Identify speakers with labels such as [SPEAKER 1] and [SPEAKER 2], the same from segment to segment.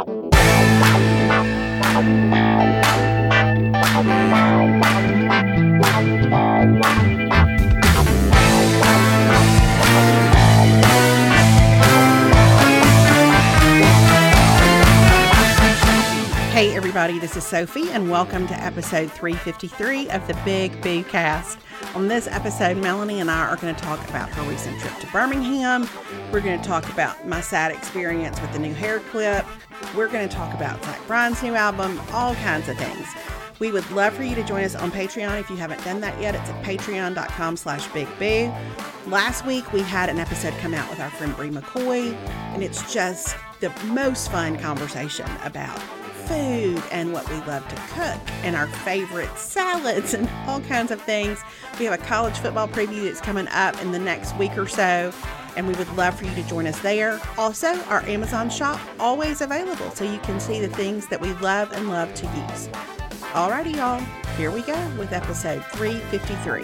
[SPEAKER 1] Hey everybody, this is Sophie and welcome to episode 353 of the Big Boo Cast. On this episode, Melanie and I are going to talk about her recent trip to Birmingham. We're going to talk about my sad experience with the new hair clip. We're going to talk about Zach Bryan's new album, all kinds of things. We would love for you to join us on Patreon if you haven't done that yet. It's at patreon.com/bigboo. Last week, we had an episode come out with our friend Bree McCoy, and it's just the most fun conversation about food and what we love to cook and our favorite salads and all kinds of things. We have a college football preview that's coming up in the next week or so, and we would love for you to join us there. Also, our Amazon shop always available, so you can see the things that we love and love to use. Alrighty, y'all, here we go with episode 353.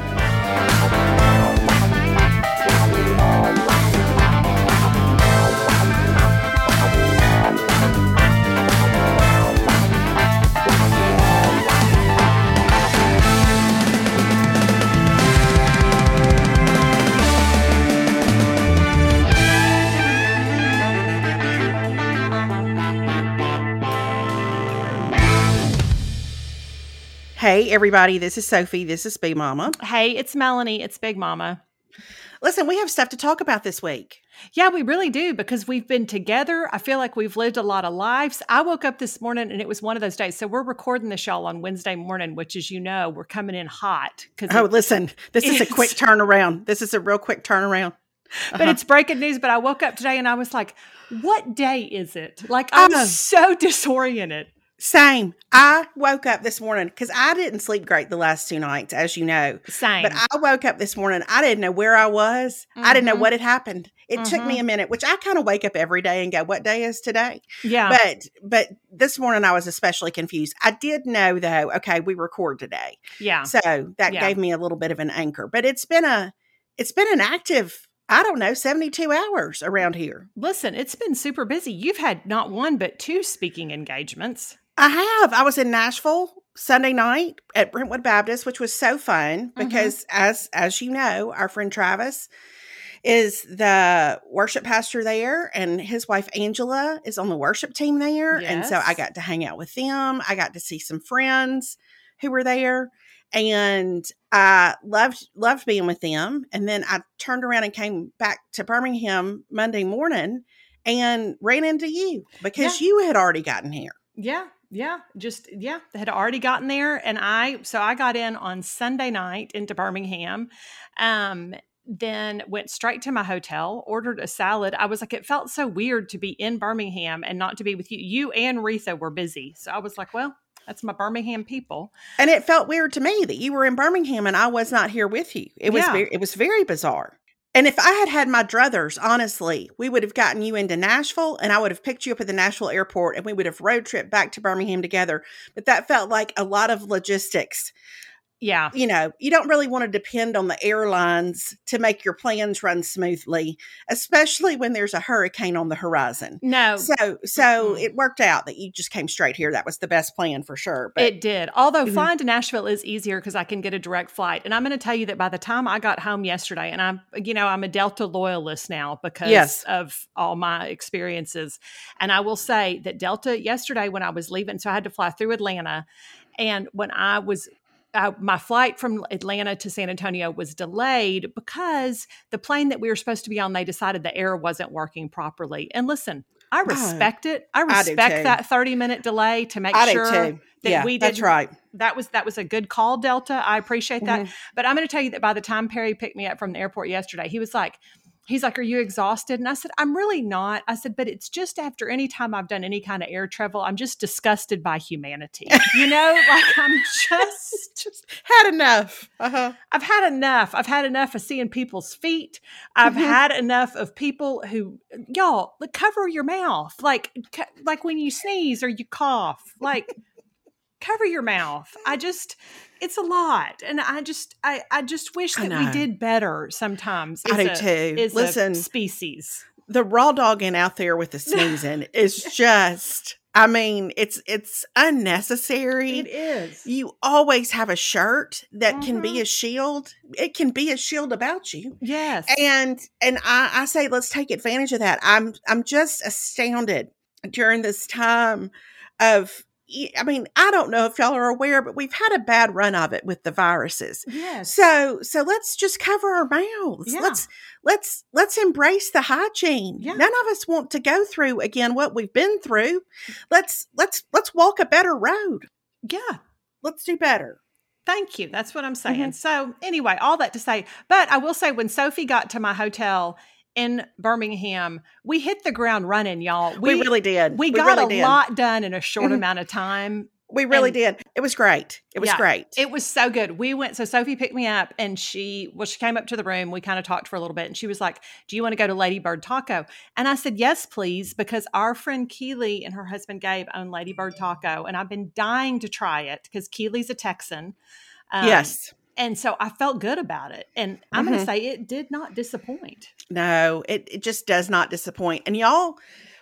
[SPEAKER 1] Hey, everybody, this is Sophie. This is Big Mama.
[SPEAKER 2] Hey, it's Melanie. It's Big Mama.
[SPEAKER 1] Listen, we have stuff to talk about this week.
[SPEAKER 2] Yeah, we really do, because we've been together. I feel like we've lived a lot of lives. I woke up this morning and it was one of those days. So we're recording this, y'all, on Wednesday morning, which, as you know, we're coming in hot.
[SPEAKER 1] Listen, this is a quick turnaround. This is a real quick turnaround.
[SPEAKER 2] But it's breaking news. But I woke up today and I was like, what day is it? Like, I'm so disoriented.
[SPEAKER 1] Same. I woke up this morning because I didn't sleep great the last 2 nights, as you know.
[SPEAKER 2] Same.
[SPEAKER 1] But I woke up this morning. I didn't know where I was. Mm-hmm. I didn't know what had happened. It took me a minute, which I kind of wake up every day and go, what day is today?
[SPEAKER 2] Yeah.
[SPEAKER 1] But this morning I was especially confused. I did know, though, okay, we record today.
[SPEAKER 2] Yeah.
[SPEAKER 1] So that gave me a little bit of an anchor. But it's been an active, I don't know, 72 hours around here.
[SPEAKER 2] Listen, it's been super busy. You've had not one, but 2 speaking engagements.
[SPEAKER 1] I have. I was in Nashville Sunday night at Brentwood Baptist, which was so fun because as you know, our friend Travis is the worship pastor there, and his wife Angela is on the worship team there.
[SPEAKER 2] Yes.
[SPEAKER 1] And so I got to hang out with them. I got to see some friends who were there, and I loved being with them. And then I turned around and came back to Birmingham Monday morning and ran into you because you had already gotten here.
[SPEAKER 2] Yeah. They had already gotten there. And I got in on Sunday night into Birmingham, then went straight to my hotel, ordered a salad. I was like, it felt so weird to be in Birmingham and not to be with you. You and Retha were busy. So I was like, well, that's my Birmingham people.
[SPEAKER 1] And it felt weird to me that you were in Birmingham and I was not here with you. It was very bizarre. And if I had had my druthers, honestly, we would have gotten you into Nashville and I would have picked you up at the Nashville airport and we would have road tripped back to Birmingham together. But that felt like a lot of logistics.
[SPEAKER 2] Yeah.
[SPEAKER 1] You know, you don't really want to depend on the airlines to make your plans run smoothly, especially when there's a hurricane on the horizon.
[SPEAKER 2] No.
[SPEAKER 1] So it worked out that you just came straight here. That was the best plan for sure. But
[SPEAKER 2] it did. Although flying to Nashville is easier because I can get a direct flight. And I'm going to tell you that by the time I got home yesterday, and I'm a Delta loyalist now because of all my experiences. And I will say that Delta yesterday when I was leaving, so I had to fly through Atlanta. And when my flight from Atlanta to San Antonio was delayed because the plane that we were supposed to be on, they decided the air wasn't working properly. And listen, I respect it. I respect that 30-minute delay to make sure that we did.
[SPEAKER 1] That's right.
[SPEAKER 2] That was a good call, Delta. I appreciate that. But I'm going to tell you that by the time Perry picked me up from the airport yesterday, he's like, are you exhausted? And I said, I'm really not. I said, but it's just after any time I've done any kind of air travel, I'm just disgusted by humanity. I'm just
[SPEAKER 1] had enough.
[SPEAKER 2] I've had enough. I've had enough of seeing people's feet. I've had enough of people who, y'all, cover your mouth. Like when you sneeze or you cough, cover your mouth. It's a lot. And I just wish that we did better sometimes.
[SPEAKER 1] I do too.
[SPEAKER 2] Listen, a species.
[SPEAKER 1] The raw dogging out there with the sneezing is just, I mean, it's unnecessary.
[SPEAKER 2] It is.
[SPEAKER 1] You always have a shirt that can be a shield. It can be a shield about you.
[SPEAKER 2] Yes.
[SPEAKER 1] And I say, let's take advantage of that. I'm just astounded during this time of, I mean, I don't know if y'all are aware, but we've had a bad run of it with the viruses.
[SPEAKER 2] Yes.
[SPEAKER 1] So let's just cover our mouths.
[SPEAKER 2] Yeah.
[SPEAKER 1] Let's embrace the hygiene.
[SPEAKER 2] Yeah.
[SPEAKER 1] None of us want to go through again what we've been through. Let's walk a better road.
[SPEAKER 2] Yeah.
[SPEAKER 1] Let's do better.
[SPEAKER 2] Thank you. That's what I'm saying. So anyway, all that to say, but I will say when Sophie got to my hotel in Birmingham, we hit the ground running, y'all.
[SPEAKER 1] We really did.
[SPEAKER 2] We got really a lot done in a short amount of time.
[SPEAKER 1] We really did. It was great. It was great.
[SPEAKER 2] It was so good. So Sophie picked me up and she came up to the room. We kind of talked for a little bit and she was like, do you want to go to Lady Bird Taco? And I said, yes, please, because our friend Keely and her husband Gabe own Lady Bird Taco. And I've been dying to try it because Keely's a Texan.
[SPEAKER 1] Yes.
[SPEAKER 2] And so I felt good about it. And I'm going to say it did not disappoint.
[SPEAKER 1] No, it just does not disappoint. And y'all,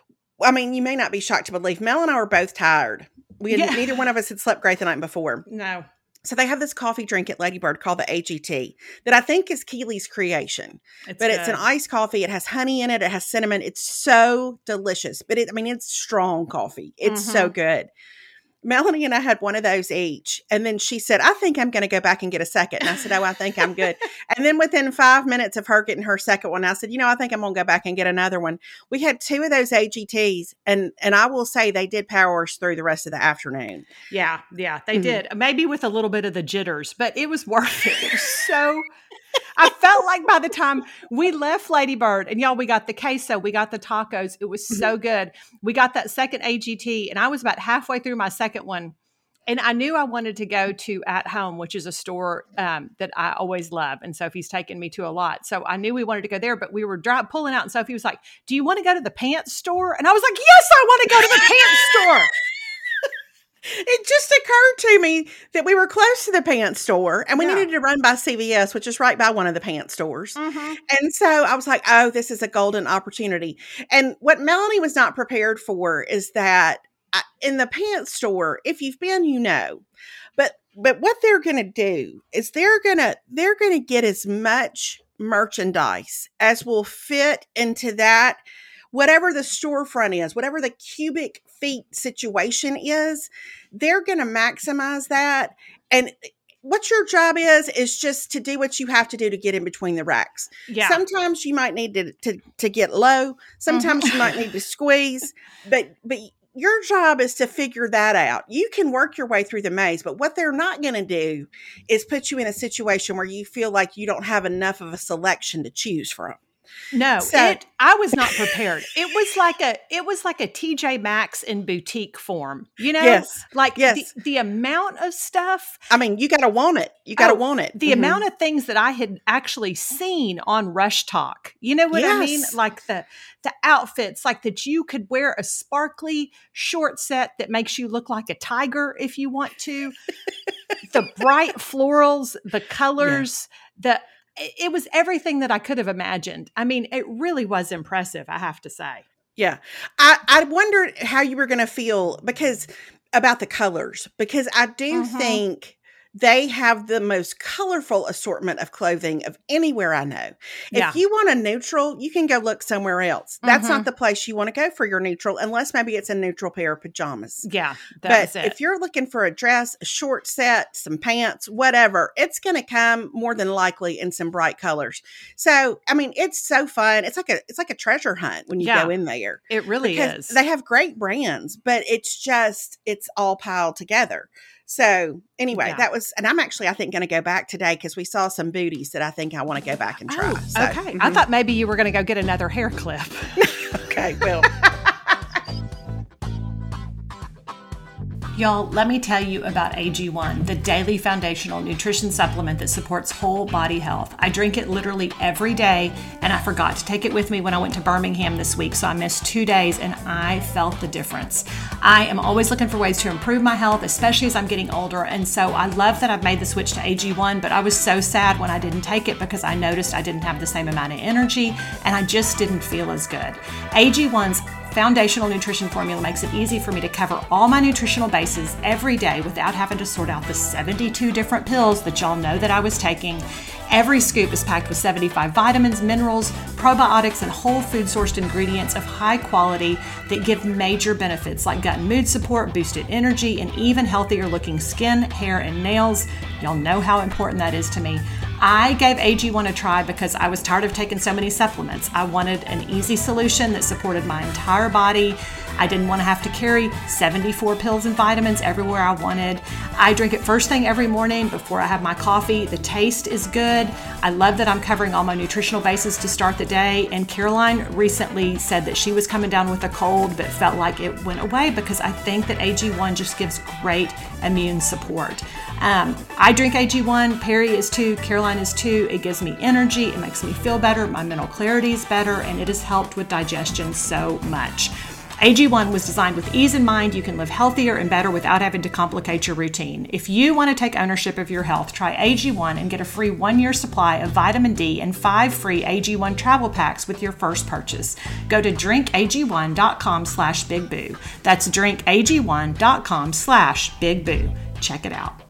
[SPEAKER 1] I mean, you may not be shocked to believe Mel and I were both tired. Neither one of us had slept great the night before.
[SPEAKER 2] No.
[SPEAKER 1] So they have this coffee drink at Lady Bird called the AGT that I think is Keely's creation. It's an iced coffee. It has honey in it. It has cinnamon. It's so delicious. But it's strong coffee. It's so good. Melanie and I had one of those each. And then she said, I think I'm going to go back and get a second. And I said, oh, I think I'm good. And then within 5 minutes of her getting her second one, I said, I think I'm going to go back and get another one. We had 2 of those AGTs. And I will say they did power us through the rest of the afternoon.
[SPEAKER 2] Yeah, they did. Maybe with a little bit of the jitters, but it was worth it. It was so... I felt like by the time we left Lady Bird, and y'all, we got the queso, we got the tacos. It was so good. We got that second AGT, and I was about halfway through my second one, and I knew I wanted to go to At Home, which is a store that I always love, and Sophie's taken me to a lot. So I knew we wanted to go there, but we were pulling out, and Sophie was like, do you want to go to the pants store? And I was like, yes, I want to go to the pants store.
[SPEAKER 1] It just occurred to me that we were close to the pants store and we needed to run by CVS, which is right by one of the pants stores. And so I was like, oh, this is a golden opportunity. And what Melanie was not prepared for is that in the pants store, if you've been, but what they're going to do is they're going to get as much merchandise as will fit into that. Whatever the storefront is, whatever the cubic feet situation is, they're going to maximize that. And what your job is just to do what you have to do to get in between the racks. Yeah. Sometimes you might need to get low. Sometimes you might need to squeeze. But your job is to figure that out. You can work your way through the maze, but what they're not going to do is put you in a situation where you feel like you don't have enough of a selection to choose from.
[SPEAKER 2] No, I was not prepared. It was like a TJ Maxx in boutique form,
[SPEAKER 1] Yes.
[SPEAKER 2] The amount of stuff.
[SPEAKER 1] I mean, you got to want it. You got to want it.
[SPEAKER 2] The amount of things that I had actually seen on Rush Talk. You know what I mean? Like the outfits, like that you could wear a sparkly short set that makes you look like a tiger if you want to. The bright florals, the colors, it was everything that I could have imagined. I mean, it really was impressive, I have to say.
[SPEAKER 1] Yeah. I wondered how you were going to feel about the colors, because I do think they have the most colorful assortment of clothing of anywhere I know. If you want a neutral, you can go look somewhere else. That's not the place you want to go for your neutral, unless maybe it's a neutral pair of pajamas.
[SPEAKER 2] Yeah, that's it.
[SPEAKER 1] If you're looking for a dress, a short set, some pants, whatever, it's going to come more than likely in some bright colors. So, I mean, it's so fun. It's like a treasure hunt when you go in there.
[SPEAKER 2] It really is.
[SPEAKER 1] They have great brands, but it's all piled together. So anyway, that was, and I'm actually, I think, going to go back today because we saw some booties that I think I want to go back and try.
[SPEAKER 2] Oh, okay. I thought maybe you were going to go get another hair clip.
[SPEAKER 1] Okay, well.
[SPEAKER 2] Y'all, let me tell you about AG1, the daily foundational nutrition supplement that supports whole body health. I drink it literally every day, and I forgot to take it with me when I went to Birmingham this week, so I missed 2 days, and I felt the difference. I am always looking for ways to improve my health, especially as I'm getting older. And so I love that I've made the switch to AG1, but I was so sad when I didn't take it because I noticed I didn't have the same amount of energy and I just didn't feel as good. AG1's foundational nutrition formula makes it easy for me to cover all my nutritional bases every day without having to sort out the 72 different pills that y'all know that I was taking. Every scoop is packed with 75 vitamins, minerals, probiotics, and whole food sourced ingredients of high quality that give major benefits like gut and mood support, boosted energy, and even healthier looking skin, hair, and nails. Y'all know how important that is to me. I gave AG1 a try because I was tired of taking so many supplements. I wanted an easy solution that supported my entire body. I didn't want to have to carry 74 pills and vitamins everywhere I wanted. I drink it first thing every morning before I have my coffee. The taste is good. I love that I'm covering all my nutritional bases to start the day. And Caroline recently said that she was coming down with a cold but felt like it went away because I think that AG1 just gives great immune support. I drink AG1, Perry is too, Caroline is too. It gives me energy, it makes me feel better, my mental clarity is better, and it has helped with digestion so much. AG1 was designed with ease in mind. You can live healthier and better without having to complicate your routine. If you want to take ownership of your health, try AG1 and get a free 1-year supply of vitamin D and 5 free AG1 travel packs with your first purchase. Go to drinkag1.com/bigboo. That's drinkag1.com/bigboo. Check it out.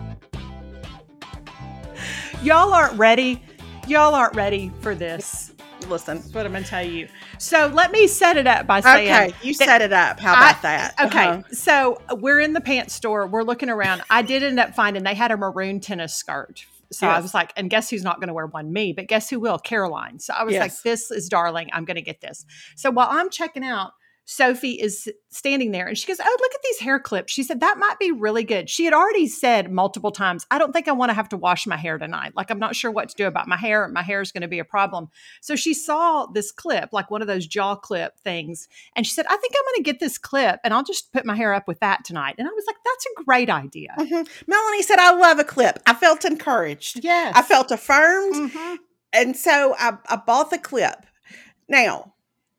[SPEAKER 2] Y'all aren't ready. Y'all aren't ready for this.
[SPEAKER 1] Listen,
[SPEAKER 2] that's what I'm going to tell you. So let me set it up by saying...
[SPEAKER 1] Okay, you set it up. How about that?
[SPEAKER 2] Okay, So we're in the pants store. We're looking around. I did end up finding they had a maroon tennis skirt. So yes. I was like, and guess who's not going to wear one? Me. But guess who will? Caroline. So I was like, this is darling. I'm going to get this. So while I'm checking out, Sophie is standing there and she goes, oh, look at these hair clips. She said, that might be really good. She had already said multiple times, I don't think I want to have to wash my hair tonight. Like, I'm not sure what to do about my hair. My hair is going to be a problem. So she saw this clip, like one of those jaw clip things. And she said, I think I'm going to get this clip and I'll just put my hair up with that tonight. And I was like, that's a great idea.
[SPEAKER 1] Mm-hmm. Melanie said, I love a clip. I felt encouraged.
[SPEAKER 2] Yes.
[SPEAKER 1] I felt affirmed. Mm-hmm. And so I bought the clip. Now,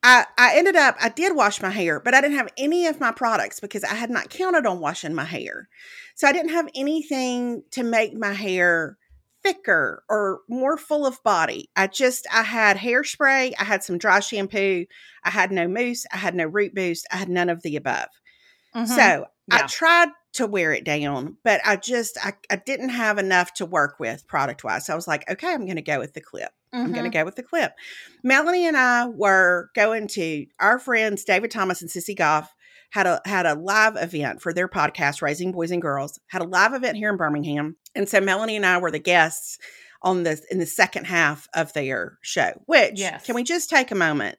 [SPEAKER 1] I did wash my hair, but I didn't have any of my products because I had not counted on washing my hair. So I didn't have anything to make my hair thicker or more full of body. I had hairspray. I had some dry shampoo. I had no mousse. I had no root boost. I had none of the above. Mm-hmm. So I tried to wear it down, but I didn't have enough to work with product wise. So I was like, okay, I'm going to go with the clip. Mm-hmm. I'm going to go with the clip. Melanie and I were going to our friends, David Thomas and Sissy Goff had a live event for their podcast, Raising Boys and Girls, had a live event here in Birmingham. And so Melanie and I were the guests in the second half of their show, which can we just take a moment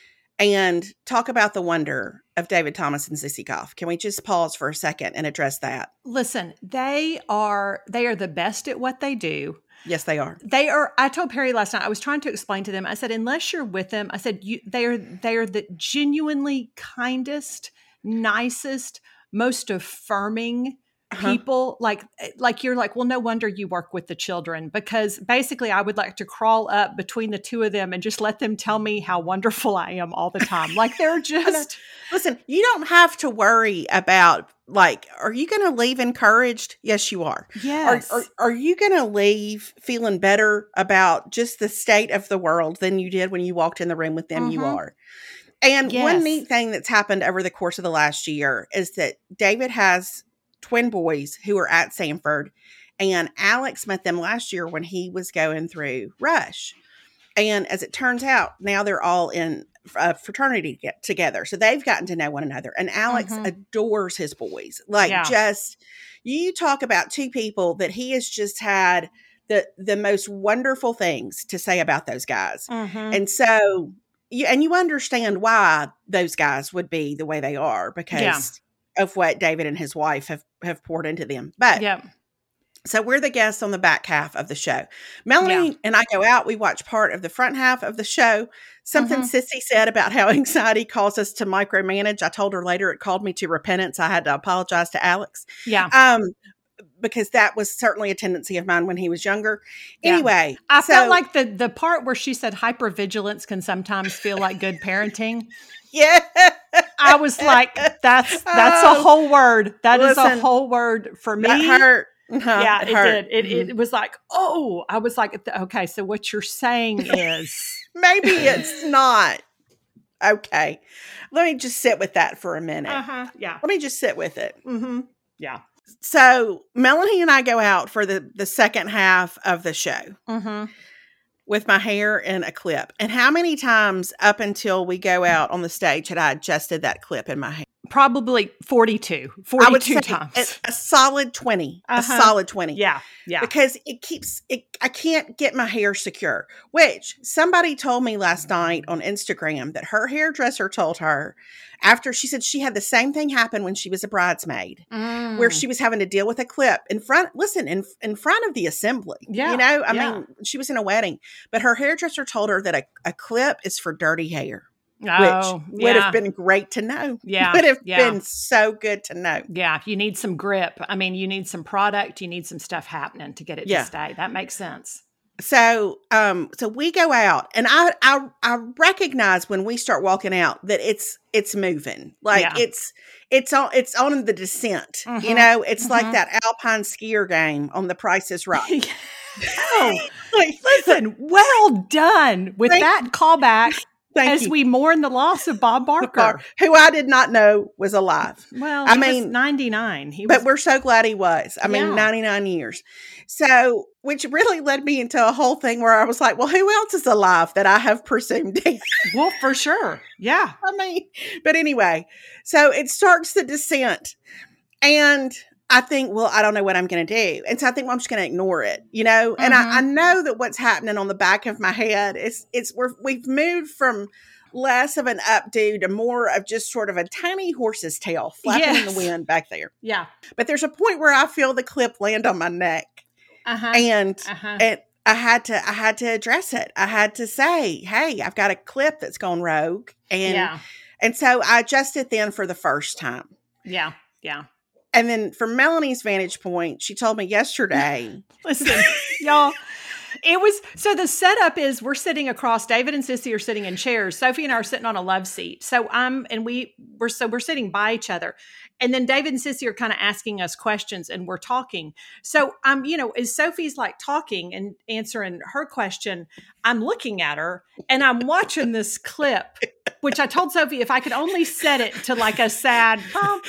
[SPEAKER 1] and talk about the wonder of David Thomas and Sissy Goff? Can we just pause for a second and address that?
[SPEAKER 2] Listen, they are the best at what they do.
[SPEAKER 1] Yes, they are.
[SPEAKER 2] I told Perry last night, I was trying to explain to them, I said, unless you're with them, I said, they are the genuinely kindest, nicest, most affirming people. Like you're like, well, no wonder you work with the children, because basically I would like to crawl up between the two of them and just let them tell me how wonderful I am all the time. Like they're just...
[SPEAKER 1] Listen, you don't have to worry about, like, are you going to leave encouraged? Yes, you are.
[SPEAKER 2] Yes.
[SPEAKER 1] Are you going to leave feeling better about just the state of the world than you did when you walked in the room with them? Mm-hmm. You are. And one neat thing that's happened over the course of the last year is that David has twin boys who are at Sanford, and Alex met them last year when he was going through Rush. And as it turns out, now they're all in a fraternity together. So they've gotten to know one another. And Alex adores his boys. Just, you talk about two people that he has just had the most wonderful things to say about those guys. Mm-hmm. And so, you understand why those guys would be the way they are because of what David and his wife have poured into them. But so we're the guests on the back half of the show. Melanie and I go out. We watch part of the front half of the show. Something Sissy said about how anxiety caused us to micromanage. I told her later it called me to repentance. I had to apologize to Alex.
[SPEAKER 2] Yeah.
[SPEAKER 1] because that was certainly a tendency of mine when he was younger. Anyway.
[SPEAKER 2] I felt like the part where she said hypervigilance can sometimes feel like good parenting.
[SPEAKER 1] Yeah.
[SPEAKER 2] I was like, that's a whole word. That is a whole word for me.
[SPEAKER 1] That hurt.
[SPEAKER 2] Yeah, it did. It was like, oh, I was like, okay, so what you're saying is.
[SPEAKER 1] Maybe it's not. Okay. Let me just sit with that for a minute.
[SPEAKER 2] Yeah.
[SPEAKER 1] Let me just sit with it.
[SPEAKER 2] Mm-hmm. Yeah.
[SPEAKER 1] So Melanie and I go out for the second half of the show.
[SPEAKER 2] Mm-hmm.
[SPEAKER 1] With my hair in a clip. And how many times up until we go out on the stage had I adjusted that clip in my hair?
[SPEAKER 2] Probably 42
[SPEAKER 1] I would say
[SPEAKER 2] times.
[SPEAKER 1] A solid 20. A solid 20.
[SPEAKER 2] Yeah. Yeah.
[SPEAKER 1] Because I can't get my hair secure. Which somebody told me last night on Instagram that her hairdresser told her after she said she had the same thing happen when she was a bridesmaid, where she was having to deal with a clip in front of the assembly.
[SPEAKER 2] Yeah.
[SPEAKER 1] You know, I mean, she was in a wedding, but her hairdresser told her that a clip is for dirty hair.
[SPEAKER 2] Oh,
[SPEAKER 1] which would have been great to know.
[SPEAKER 2] Yeah.
[SPEAKER 1] Would have been so good to know.
[SPEAKER 2] Yeah. You need some grip. I mean, you need some product. You need some stuff happening to get it to stay. That makes sense.
[SPEAKER 1] So, so we go out, and I recognize when we start walking out that it's moving. Like it's on the descent.
[SPEAKER 2] Mm-hmm.
[SPEAKER 1] You know, it's like that alpine skier game on The Price is Right.
[SPEAKER 2] Oh, listen, well done with that callback. As we mourn the loss of Bob Barker,
[SPEAKER 1] who I did not know was alive.
[SPEAKER 2] Well, I mean, was 99.
[SPEAKER 1] But we're so glad he was. I mean, 99 years. So, which really led me into a whole thing where I was like, well, who else is alive that I have presumed dead?
[SPEAKER 2] Well, for sure. Yeah.
[SPEAKER 1] I mean, but anyway, so it starts the descent, and I think, well, I don't know what I'm going to do. And so I think, well, I'm just going to ignore it, you know? And I know that what's happening on the back of my head is we've moved from less of an updo to more of just sort of a tiny horse's tail flapping in the wind back there.
[SPEAKER 2] Yeah.
[SPEAKER 1] But there's a point where I feel the clip land on my neck. And I had to address it. I had to say, hey, I've got a clip that's gone rogue. And so I adjusted then for the first time.
[SPEAKER 2] Yeah. Yeah.
[SPEAKER 1] And then from Melanie's vantage point, she told me yesterday.
[SPEAKER 2] Listen, y'all, so the setup is we're sitting across, David and Sissy are sitting in chairs. Sophie and I are sitting on a love seat. So we're sitting by each other. And then David and Sissy are kind of asking us questions and we're talking. So as Sophie's like talking and answering her question, I'm looking at her and I'm watching this clip, which I told Sophie if I could only set it to like a sad,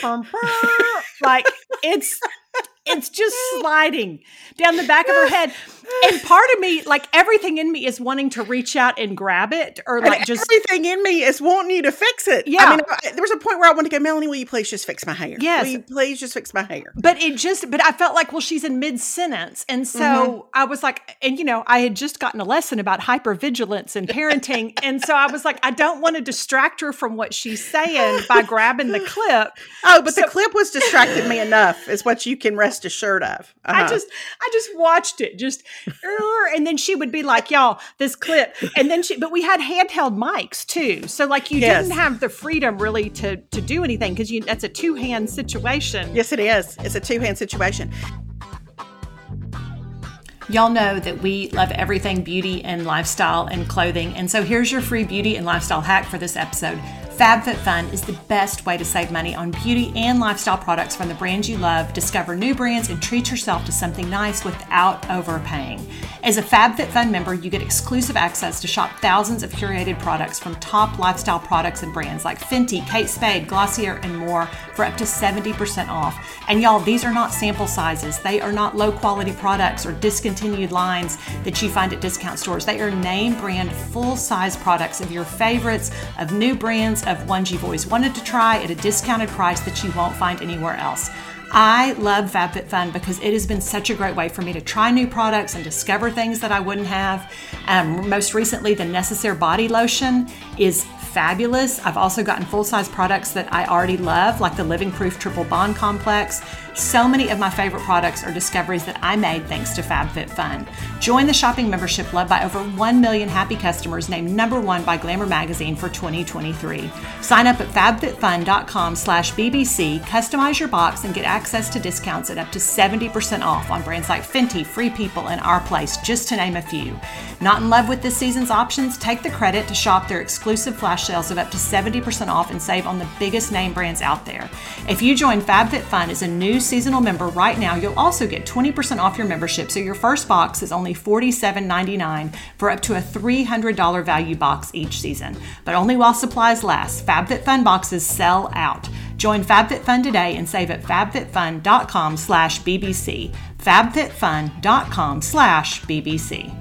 [SPEAKER 2] like it's just sliding down the back of her head. And part of me, like everything in me is wanting to reach out and grab it or like just.
[SPEAKER 1] Everything in me is wanting you to fix it.
[SPEAKER 2] Yeah.
[SPEAKER 1] I mean, there was a point where I wanted to go, Melanie, will you please just fix my hair?
[SPEAKER 2] Yes.
[SPEAKER 1] Will you please just fix my hair?
[SPEAKER 2] But I felt like, well, she's in mid-sentence. And so I was like, and I had just gotten a lesson about hypervigilance and parenting. And so I was like, I don't want to distract her from what she's saying by grabbing the clip.
[SPEAKER 1] Oh, but the clip was distracted me enough is what you can rest assured of.
[SPEAKER 2] I just watched it and then she would be like, y'all, this clip. And then but we had handheld mics too. So like you didn't have the freedom really to do anything because that's a two-hand situation.
[SPEAKER 1] Yes, it is. It's a two-hand situation.
[SPEAKER 2] Y'all know that we love everything beauty and lifestyle and clothing. And so here's your free beauty and lifestyle hack for this episode. FabFitFun is the best way to save money on beauty and lifestyle products from the brands you love. Discover new brands and treat yourself to something nice without overpaying. As a FabFitFun member, you get exclusive access to shop thousands of curated products from top lifestyle products and brands like Fenty, Kate Spade, Glossier, and more for up to 70% off. And y'all, these are not sample sizes. They are not low quality products or discontinued lines that you find at discount stores. They are name brand, full size products of your favorites, of new brands, of ones you've always wanted to try at a discounted price that you won't find anywhere else. I love FabFitFun because it has been such a great way for me to try new products and discover things that I wouldn't have. Most recently, the Necessaire Body Lotion is fabulous. I've also gotten full-size products that I already love, like the Living Proof Triple Bond Complex. So many of my favorite products are discoveries that I made thanks to FabFitFun. Join the shopping membership loved by over 1 million happy customers, named #1 by Glamour Magazine for 2023. Sign up at fabfitfun.com/BBC, customize your box, and get access to discounts at up to 70% off on brands like Fenty, Free People, and Our Place, just to name a few. Not in love with this season's options? Take the credit to shop their exclusive flash sales of up to 70% off and save on the biggest name brands out there. If you join FabFitFun as a new seasonal member right now, you'll also get 20% off your membership, so your first box is only $47.99 for up to a $300 value box each season. But only while supplies last. FabFitFun boxes sell out. Join FabFitFun today and save at fabfitfun.com/BBC. fabfitfun.com/BBC.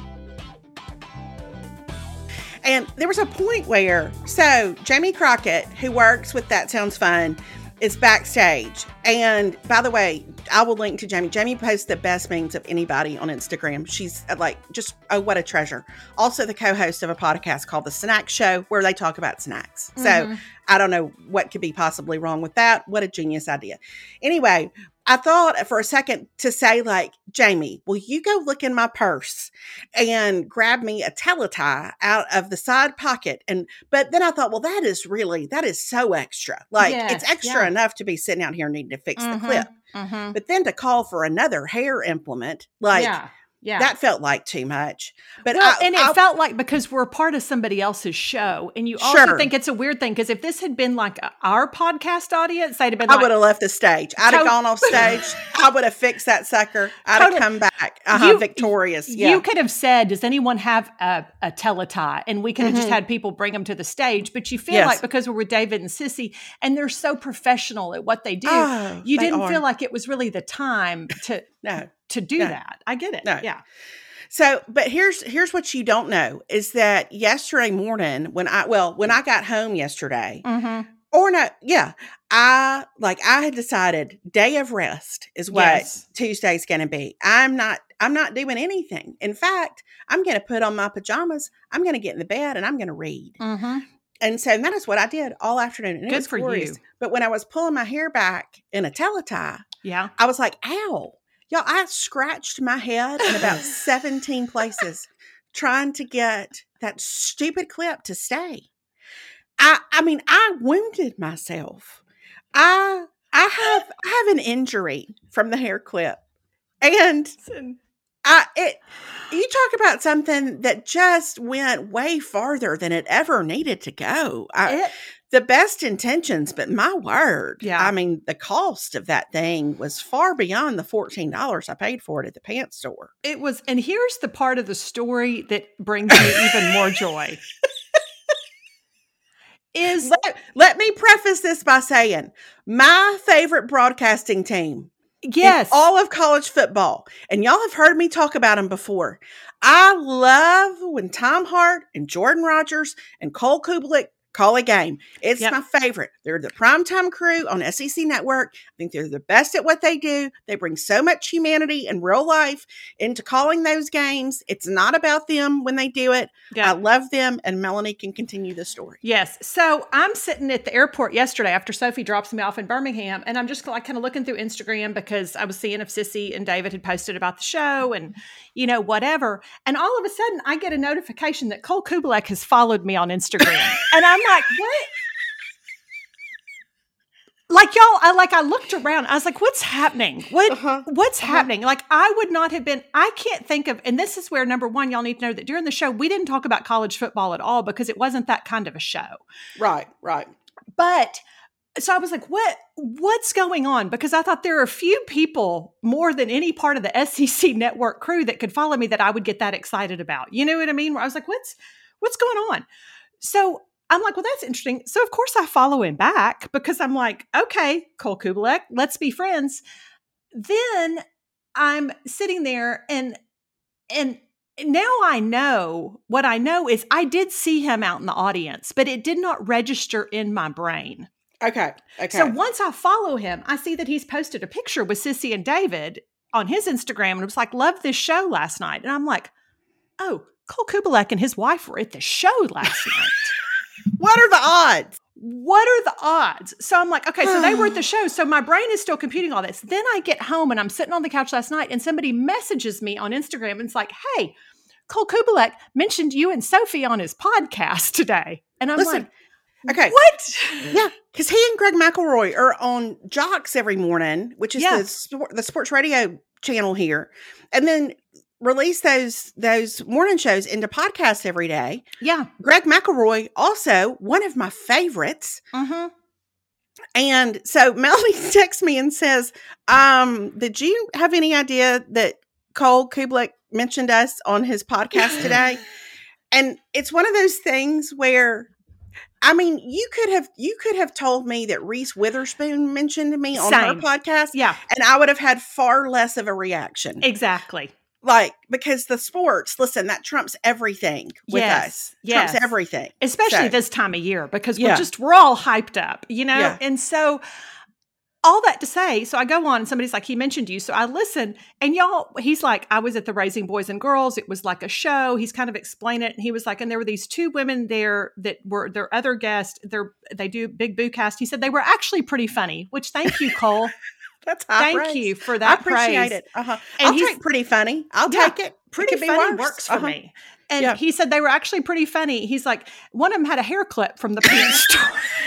[SPEAKER 1] And there was a point where, so Jamie Crockett, who works with That Sounds Fun, is backstage. And by the way, I will link to Jamie. Jamie posts the best memes of anybody on Instagram. She's like, just, oh, what a treasure. Also the co-host of a podcast called The Snack Show, where they talk about snacks. So I don't know what could be possibly wrong with that. What a genius idea. Anyway, I thought for a second to say, like, Jamie, will you go look in my purse and grab me a Teletie out of the side pocket? But then I thought, well, that is so extra. Like, it's extra enough to be sitting out here needing to fix the clip. But then to call for another hair implement, like, that felt like too much. But
[SPEAKER 2] it felt like, because we're a part of somebody else's show, and you also think it's a weird thing, because if this had been like our podcast audience, they'd have been
[SPEAKER 1] I would have left the stage. I'd have gone off stage. I would have fixed that sucker. I'd have come back victorious.
[SPEAKER 2] You could have said, does anyone have a Teletie? And we could have just had people bring them to the stage. But you feel like, because we're with David and Sissy, and they're so professional at what they do, you didn't feel like it was really the time to do that. I get it.
[SPEAKER 1] No.
[SPEAKER 2] Yeah.
[SPEAKER 1] So, but here's what you don't know is that yesterday morning when I got home yesterday, I had decided day of rest is what Tuesday's going to be. I'm not doing anything. In fact, I'm going to put on my pajamas. I'm going to get in the bed and I'm going to read. And so that is what I did all afternoon. And
[SPEAKER 2] Good for you.
[SPEAKER 1] But when I was pulling my hair back in a Teletie, I was like, ow. Y'all, I scratched my head in about 17 places trying to get that stupid clip to stay. I mean, I wounded myself. I have an injury from the hair clip. And you talk about something that just went way farther than it ever needed to go. The best intentions, but my word.
[SPEAKER 2] Yeah.
[SPEAKER 1] I mean, the cost of that thing was far beyond the $14 I paid for it at the pants store.
[SPEAKER 2] It was, and here's the part of the story that brings me even more joy.
[SPEAKER 1] Let me preface this by saying, my favorite broadcasting team
[SPEAKER 2] in
[SPEAKER 1] all of college football, and y'all have heard me talk about them before. I love when Tom Hart and Jordan Rodgers and Cole Kubelik call a game. It's my favorite. They're the primetime crew on SEC Network. I think they're the best at what they do. They bring so much humanity and real life into calling those games. It's not about them when they do it. I love them, and Melanie can continue the story.
[SPEAKER 2] Yes. So I'm sitting at the airport yesterday after Sophie drops me off in Birmingham, and I'm just like kind of looking through Instagram because I was seeing if Sissy and David had posted about the show and, whatever. And all of a sudden I get a notification that Cole Kubelik has followed me on Instagram. And I'm like, what? Like, y'all, I looked around. I was like, what's happening? What's happening? Like, I would not have been, I can't think of, and this is where, number one, y'all need to know that during the show, we didn't talk about college football at all because it wasn't that kind of a show.
[SPEAKER 1] Right.
[SPEAKER 2] But, so I was like, what's going on? Because I thought there are a few people more than any part of the SEC Network crew that could follow me that I would get that excited about. You know what I mean? Where I was like, what's going on? So I'm like, well, that's interesting. So of course I follow him back because I'm like, okay, Cole Kubelik, let's be friends. Then I'm sitting there and now I know, what I know is I did see him out in the audience, but it did not register in my brain.
[SPEAKER 1] Okay.
[SPEAKER 2] So once I follow him, I see that he's posted a picture with Sissy and David on his Instagram, and it was like, love this show last night. And I'm like, oh, Cole Kubelik and his wife were at the show last night.
[SPEAKER 1] What are the odds?
[SPEAKER 2] What are the odds? So I'm like, okay, so they were at the show. So my brain is still computing all this. Then I get home and I'm sitting on the couch last night and somebody messages me on Instagram and it's like, hey, Cole Cubelic mentioned you and Sophie on his podcast today. And I'm like,
[SPEAKER 1] okay.
[SPEAKER 2] What?
[SPEAKER 1] Yeah, because he and Greg McElroy are on Jocks every morning, which is the sports radio channel here. And then release those morning shows into podcasts every day.
[SPEAKER 2] Yeah.
[SPEAKER 1] Greg McElroy, also one of my favorites.
[SPEAKER 2] Mm-hmm.
[SPEAKER 1] And so Melanie texts me and says, did you have any idea that Cole Cubelic mentioned us on his podcast today? And it's one of those things where, I mean, you could have told me that Reese Witherspoon mentioned me on her podcast.
[SPEAKER 2] Yeah.
[SPEAKER 1] And I would have had far less of a reaction.
[SPEAKER 2] Exactly.
[SPEAKER 1] Like, because the sports, listen, that trumps everything with us.
[SPEAKER 2] Yes.
[SPEAKER 1] Trumps everything.
[SPEAKER 2] Especially this time of year, because we're all hyped up, you know? Yeah. And so all that to say, so I go on and somebody's like, he mentioned you. So I listen and y'all, he's like, I was at the Raising Boys and Girls. It was like a show. He's kind of explained it. And he was like, and there were these two women there that were their other guests. They do Big Boo Cast. He said they were actually pretty funny, which thank you, Cole.
[SPEAKER 1] That's high
[SPEAKER 2] Thank
[SPEAKER 1] praise.
[SPEAKER 2] you for that.
[SPEAKER 1] I appreciate it. I'll take pretty funny. I'll take it.
[SPEAKER 2] Pretty funny works for me. And he said they were actually pretty funny. He's like, one of them had a hair clip from the pants store.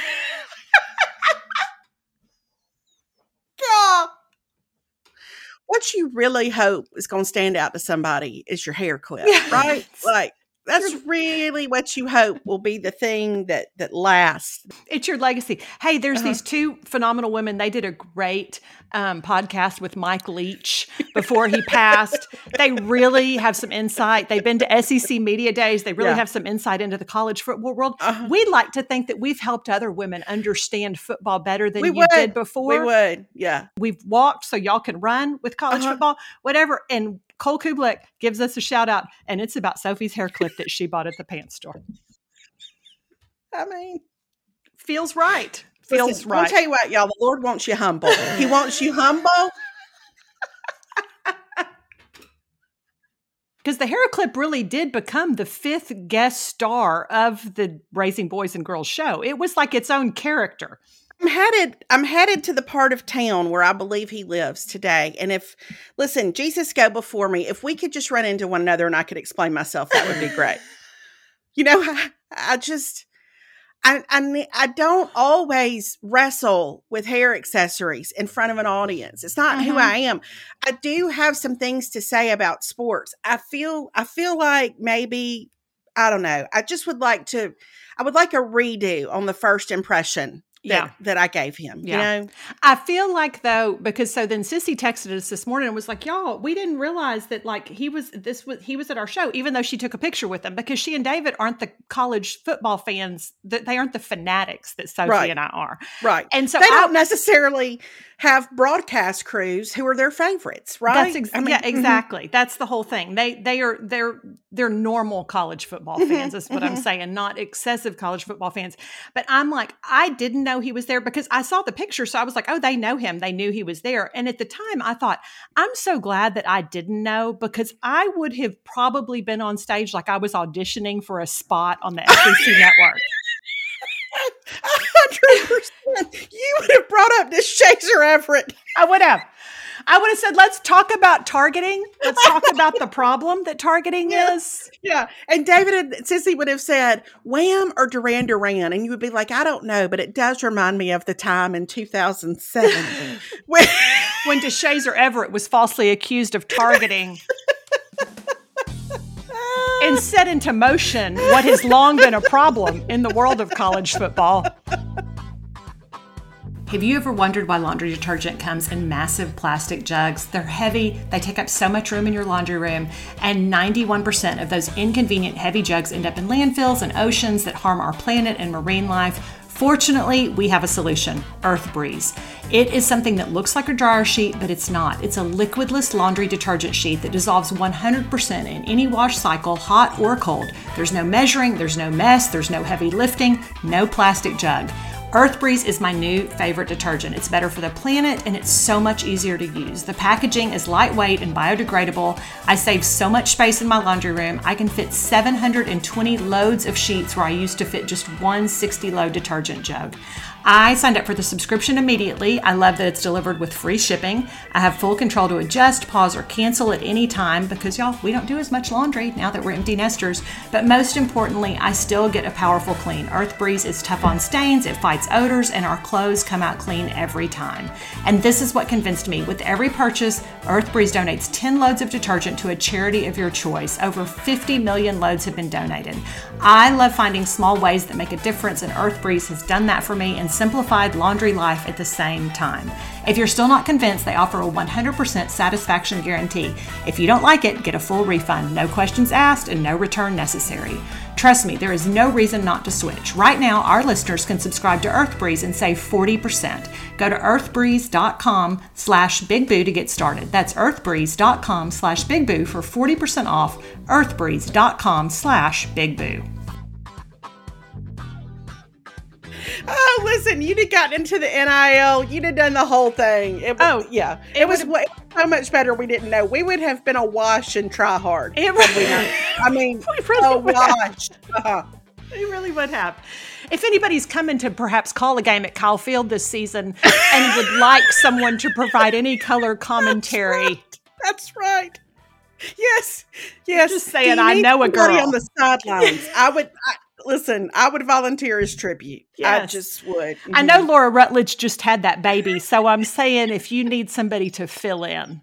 [SPEAKER 1] God. What you really hope is going to stand out to somebody is your hair clip, right? Like, that's really what you hope will be the thing that lasts.
[SPEAKER 2] It's your legacy. Hey, there's these two phenomenal women. They did a great podcast with Mike Leach before he passed. They really have some insight. They've been to SEC Media Days. They really have some insight into the college football world. We'd like to think that we've helped other women understand football better than you did before.
[SPEAKER 1] We would, yeah.
[SPEAKER 2] We've walked so y'all can run with college football, whatever. And Cole Cubelic gives us a shout out, and it's about Sophie's hair clip that she bought at the pants store.
[SPEAKER 1] I mean,
[SPEAKER 2] feels right.
[SPEAKER 1] Listen, right. I'll tell you what, y'all, the Lord wants you humble. He wants you humble.
[SPEAKER 2] Because the hair clip really did become the 5th guest star of the Raising Boys and Girls show. It was like its own character.
[SPEAKER 1] I'm headed to the part of town where I believe he lives today. And listen, Jesus go before me. If we could just run into one another and I could explain myself, that would be great. You know, I don't always wrestle with hair accessories in front of an audience. It's not who I am. I do have some things to say about sports. I feel like maybe, I don't know. I would like a redo on the first impression that I gave him, you know?
[SPEAKER 2] I feel like though, because so then Sissy texted us this morning and was like, y'all, we didn't realize that like he was at our show, even though she took a picture with him, because she and David aren't the college football fans, that they aren't the fanatics that Sophie and I are.
[SPEAKER 1] Right.
[SPEAKER 2] And so
[SPEAKER 1] they don't necessarily have broadcast crews who are their favorites, right?
[SPEAKER 2] Exactly. That's the whole thing. They're normal college football fans is what I'm saying, not excessive college football fans. But I'm like, I didn't know he was there because I saw the picture. So I was like, oh, they know him. They knew he was there. And at the time I thought, I'm so glad that I didn't know, because I would have probably been on stage like I was auditioning for a spot on the SEC network.
[SPEAKER 1] 100%. You would have brought up this Shazer Everett.
[SPEAKER 2] I would have said, let's talk about targeting. Let's talk about the problem that targeting is.
[SPEAKER 1] Yeah. And David and Sissy would have said, Wham or Duran Duran. And you would be like, I don't know, but it does remind me of the time in 2007 when
[SPEAKER 2] DeShazer Everett was falsely accused of targeting and set into motion what has long been a problem in the world of college football. Have you ever wondered why laundry detergent comes in massive plastic jugs? They're heavy, they take up so much room in your laundry room, and 91% of those inconvenient heavy jugs end up in landfills and oceans that harm our planet and marine life. Fortunately, we have a solution, Earth Breeze. It is something that looks like a dryer sheet, but it's not. It's a liquidless laundry detergent sheet that dissolves 100% in any wash cycle, hot or cold. There's no measuring, there's no mess, there's no heavy lifting, no plastic jug. Earthbreeze is my new favorite detergent. It's better for the planet and it's so much easier to use. The packaging is lightweight and biodegradable. I save so much space in my laundry room. I can fit 720 loads of sheets where I used to fit just one 60-load detergent jug. I signed up for the subscription immediately. I love that it's delivered with free shipping. I have full control to adjust, pause, or cancel at any time because, y'all, we don't do as much laundry now that we're empty nesters. But most importantly, I still get a powerful clean. Earthbreeze is tough on stains, it fights odors, and our clothes come out clean every time. And this is what convinced me. With every purchase, Earthbreeze donates 10 loads of detergent to a charity of your choice. Over 50 million loads have been donated. I love finding small ways that make a difference, and Earthbreeze has done that for me and simplified laundry life at the same time. If you're still not convinced, they offer a 100% satisfaction guarantee. If you don't like it, get a full refund, no questions asked, and no return necessary. Trust me, there is no reason not to switch. Right now, our listeners can subscribe to Earthbreeze and save 40%. Go to earthbreeze.com/bigboo to get started. That's earthbreeze.com/bigboo for 40% off. earthbreeze.com/bigboo.
[SPEAKER 1] Oh, listen, you'd have gotten into the NIL. You'd have done the whole thing. It was so much better we didn't know. We would have been awash and try hard.
[SPEAKER 2] We really
[SPEAKER 1] awash.
[SPEAKER 2] We really would have. If anybody's coming to perhaps call a game at Kyle Field this season and would like someone to provide any color commentary.
[SPEAKER 1] That's right. Yes.
[SPEAKER 2] Just saying, I know a girl
[SPEAKER 1] on the sidelines. Listen, I would volunteer as tribute.
[SPEAKER 2] Yes.
[SPEAKER 1] I just would. Mm-hmm.
[SPEAKER 2] I know Laura Rutledge just had that baby, so I'm saying if you need somebody to fill in.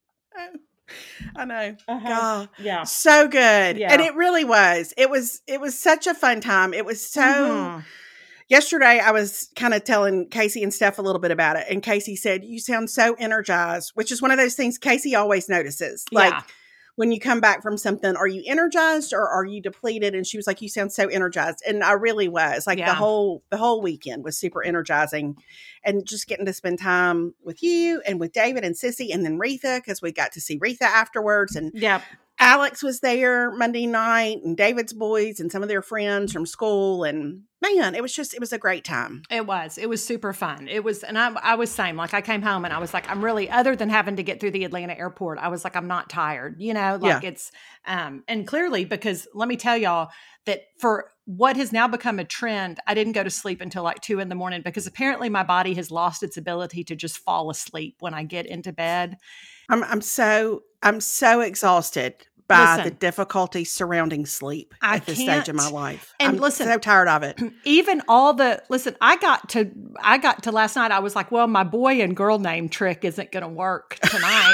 [SPEAKER 1] I know.
[SPEAKER 2] Uh-huh.
[SPEAKER 1] Yeah. So good.
[SPEAKER 2] Yeah.
[SPEAKER 1] And it really was. It was such a fun time. It was so Yesterday I was kind of telling Casey and Steph a little bit about it, and Casey said, "You sound so energized," which is one of those things Casey always notices. Like, when you come back from something, are you energized or are you depleted? And she was like, "You sound so energized." And I really was. Like, the whole weekend was super energizing, and just getting to spend time with you and with David and Sissy and then Retha, because we got to see Retha afterwards. And Alex was there Monday night, and David's boys and some of their friends from school. And man, it was a great time.
[SPEAKER 2] It was super fun. It was, and I was same. Like, I came home and I was like, I'm really, other than having to get through the Atlanta airport, I was like, I'm not tired, it's, and clearly, because let me tell y'all that for what has now become a trend, I didn't go to sleep until like 2 a.m. because apparently my body has lost its ability to just fall asleep when I get into bed.
[SPEAKER 1] I'm so exhausted by the difficulty surrounding sleep at this stage of my life.
[SPEAKER 2] And
[SPEAKER 1] I'm so tired of it.
[SPEAKER 2] Even I got to last night. I was like, well, my boy and girl name trick isn't going to work tonight.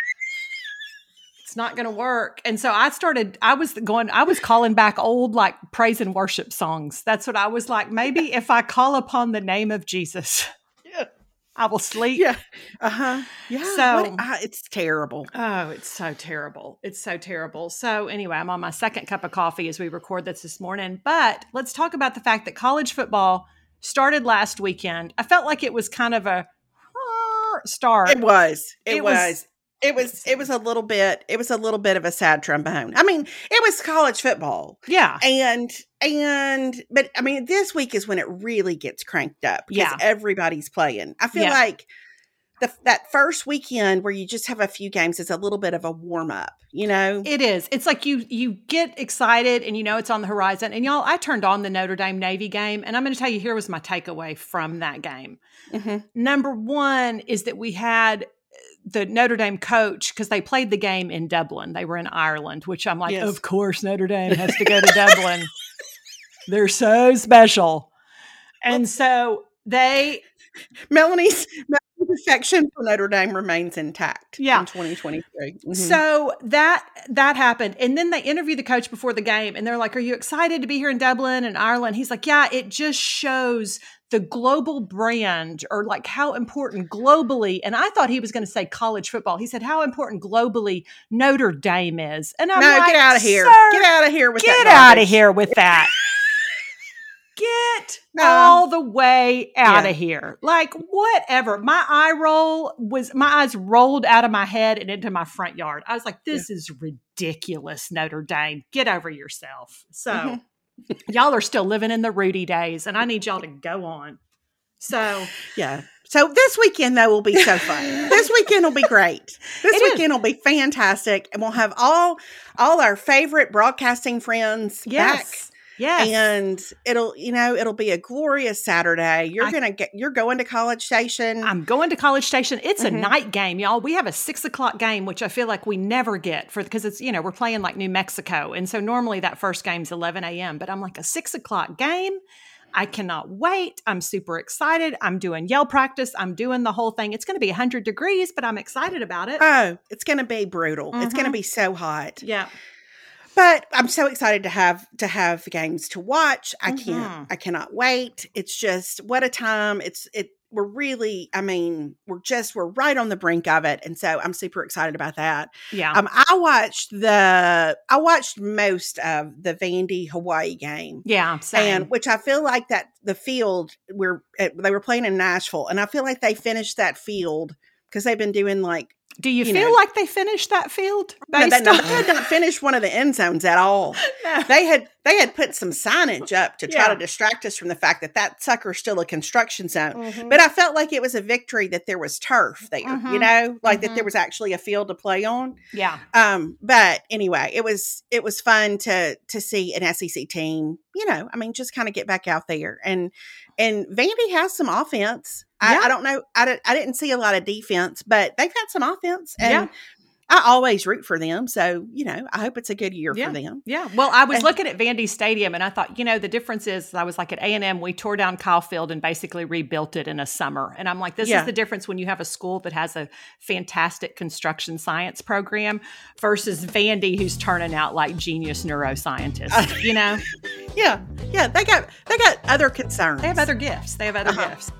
[SPEAKER 2] It's not going to work. And so I was calling back old, like, praise and worship songs. That's what I was like. Maybe if I call upon the name of Jesus, I will sleep.
[SPEAKER 1] Yeah. Uh-huh. Yeah.
[SPEAKER 2] So
[SPEAKER 1] it's terrible.
[SPEAKER 2] Oh, it's so terrible. It's so terrible. So anyway, I'm on my second cup of coffee as we record this morning, but let's talk about the fact that college football started last weekend. I felt like it was kind of a start.
[SPEAKER 1] It was a little bit of a sad trombone. I mean, it was college football.
[SPEAKER 2] Yeah.
[SPEAKER 1] But I mean, this week is when it really gets cranked up because everybody's playing. I feel like that first weekend where you just have a few games is a little bit of a warm up, It is. It's
[SPEAKER 2] like you get excited and it's on the horizon. And y'all, I turned on the Notre Dame Navy game, and I'm going to tell you, here was my takeaway from that game. Mm-hmm. Number one is that we had the Notre Dame coach, because they played the game in Dublin. They were in Ireland, which I'm like, of course Notre Dame has to go to Dublin. They're so special. And so
[SPEAKER 1] Melanie's affection for Notre Dame remains intact in 2023. Mm-hmm.
[SPEAKER 2] So that happened. And then they interviewed the coach before the game, and they're like, are you excited to be here in Dublin and Ireland? He's like, yeah, it just shows the global brand, or like how important globally. And I thought he was going to say college football. He said how important globally Notre Dame is. And I'm like,
[SPEAKER 1] get out of here. Get out of here with that.
[SPEAKER 2] Get out of here with that. Get all the way out of here. Like, whatever. My eyes rolled out of my head and into my front yard. I was like, this is ridiculous, Notre Dame. Get over yourself. So y'all are still living in the Rudy days, and I need y'all to go on. So,
[SPEAKER 1] yeah. So this weekend, though, will be so fun. This weekend will be great. This weekend will be fantastic. And we'll have all our favorite broadcasting friends back.
[SPEAKER 2] Yes.
[SPEAKER 1] And it'll be a glorious Saturday. You're going to College Station.
[SPEAKER 2] I'm going to College Station. It's a night game, y'all. We have a 6:00 game, which I feel like we never get because it's, we're playing like New Mexico. And so normally that first game's 11 a.m., but I'm like a 6:00 game. I cannot wait. I'm super excited. I'm doing yell practice. I'm doing the whole thing. It's going to be 100 degrees, but I'm excited about it.
[SPEAKER 1] Oh, it's going to be brutal. It's going to be so hot.
[SPEAKER 2] Yeah.
[SPEAKER 1] But I'm so excited to have games to watch. I cannot wait. It's just what a time. We're really, we're right on the brink of it. And so I'm super excited about that.
[SPEAKER 2] Yeah.
[SPEAKER 1] I watched most of the Vandy Hawaii game.
[SPEAKER 2] Yeah. Same.
[SPEAKER 1] And which I feel like that the field they were playing in Nashville, and I feel like they finished that field because they've been doing like.
[SPEAKER 2] Do you feel like they finished that field?
[SPEAKER 1] They had not finished one of the end zones at all. No. They had put some signage up to try to distract us from the fact that sucker's still a construction zone. Mm-hmm. But I felt like it was a victory that there was turf there, that there was actually a field to play on.
[SPEAKER 2] Yeah.
[SPEAKER 1] But anyway, it was fun to see an SEC team, just kind of get back out there. And Vandy has some offense. I don't know. I didn't see a lot of defense, but they've got some offense. And I always root for them. So, I hope it's a good year for them.
[SPEAKER 2] Yeah. Well, I was looking at Vandy Stadium and I thought, the difference is I was like at A&M, we tore down Kyle Field and basically rebuilt it in a summer. And I'm like, this is the difference when you have a school that has a fantastic construction science program versus Vandy, who's turning out like genius neuroscientists,
[SPEAKER 1] Yeah. Yeah. They got other concerns.
[SPEAKER 2] They have other gifts. Gifts.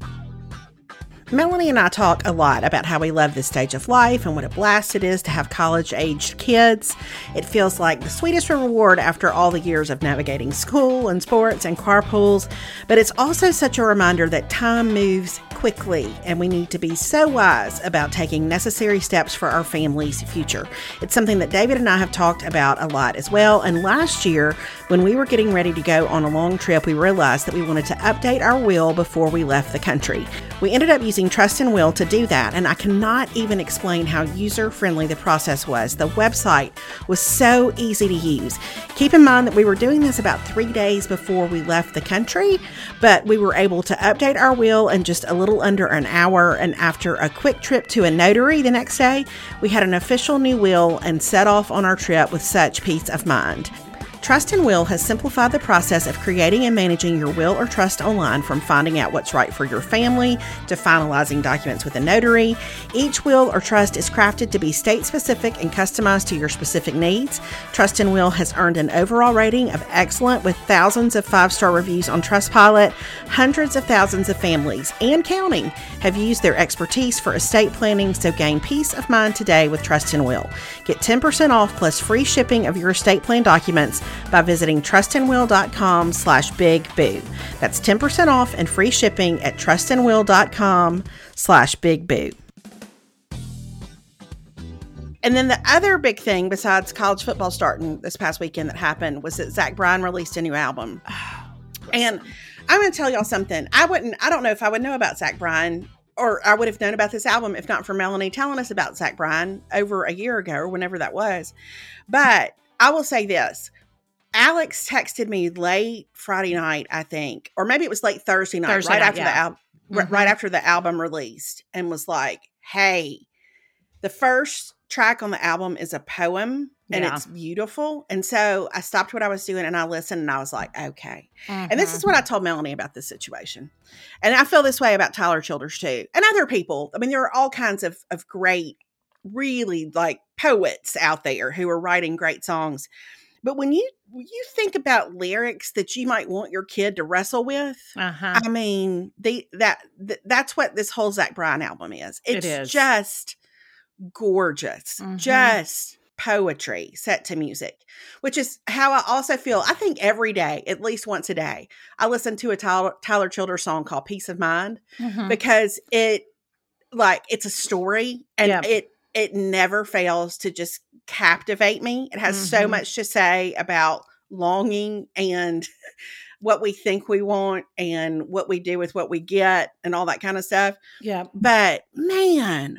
[SPEAKER 1] Melanie and I talk a lot about how we love this stage of life and what a blast it is to have college-aged kids. It feels like the sweetest reward after all the years of navigating school and sports and carpools, but it's also such a reminder that time moves quickly and we need to be so wise about taking necessary steps for our family's future. It's something that David and I have talked about a lot as well, and last year, when we were getting ready to go on a long trip, we realized that we wanted to update our will before we left the country. We ended up using Trust and Will to do that, and I cannot even explain how user-friendly the process was. The website was so easy to use. Keep in mind that we were doing this about 3 days before we left the country, but we were able to update our will in just a little under an hour, and after a quick trip to a notary the next day, we had an official new will and set off on our trip with such peace of mind. Trust and Will has simplified the process of creating and managing your will or trust online, from finding out what's right for your family to finalizing documents with a notary. Each will or trust is crafted to be state-specific and customized to your specific needs. Trust and Will has earned an overall rating of excellent with thousands of 5-star reviews on Trustpilot. Hundreds of thousands of families and counting have used their expertise for estate planning, so gain peace of mind today with Trust and Will. Get 10% off plus free shipping of your estate plan documents by visiting trustandwill.com/bigboo. That's 10% off and free shipping at trustandwill.com/bigboo. And then the other big thing besides college football starting this past weekend that happened was that Zach Bryan released a new album. And I'm going to tell y'all something. I don't know if I would know about Zach Bryan, or I would have known about this album if not for Melanie telling us about Zach Bryan over a year ago or whenever that was. But I will say this. Alex texted me late Friday night, I think, or maybe it was late Thursday night, right after the album released, and was like, hey, the first track on the album is a poem and it's beautiful. And so I stopped what I was doing and I listened and I was like, okay. And this is what I told Melanie about this situation. And I feel this way about Tyler Childers too. And other people. I mean, there are all kinds of great, really like poets out there who are writing great songs. But when you think about lyrics that you might want your kid to wrestle with, I mean, that's what this whole Zach Bryan album is. It is just gorgeous, just poetry set to music, which is how I also feel. I think every day, at least once a day, I listen to a Tyler Childers song called Peace of Mind because it's a story and it never fails to just captivate me. It has so much to say about longing and what we think we want and what we do with what we get and all that kind of stuff.
[SPEAKER 2] Yeah.
[SPEAKER 1] But man,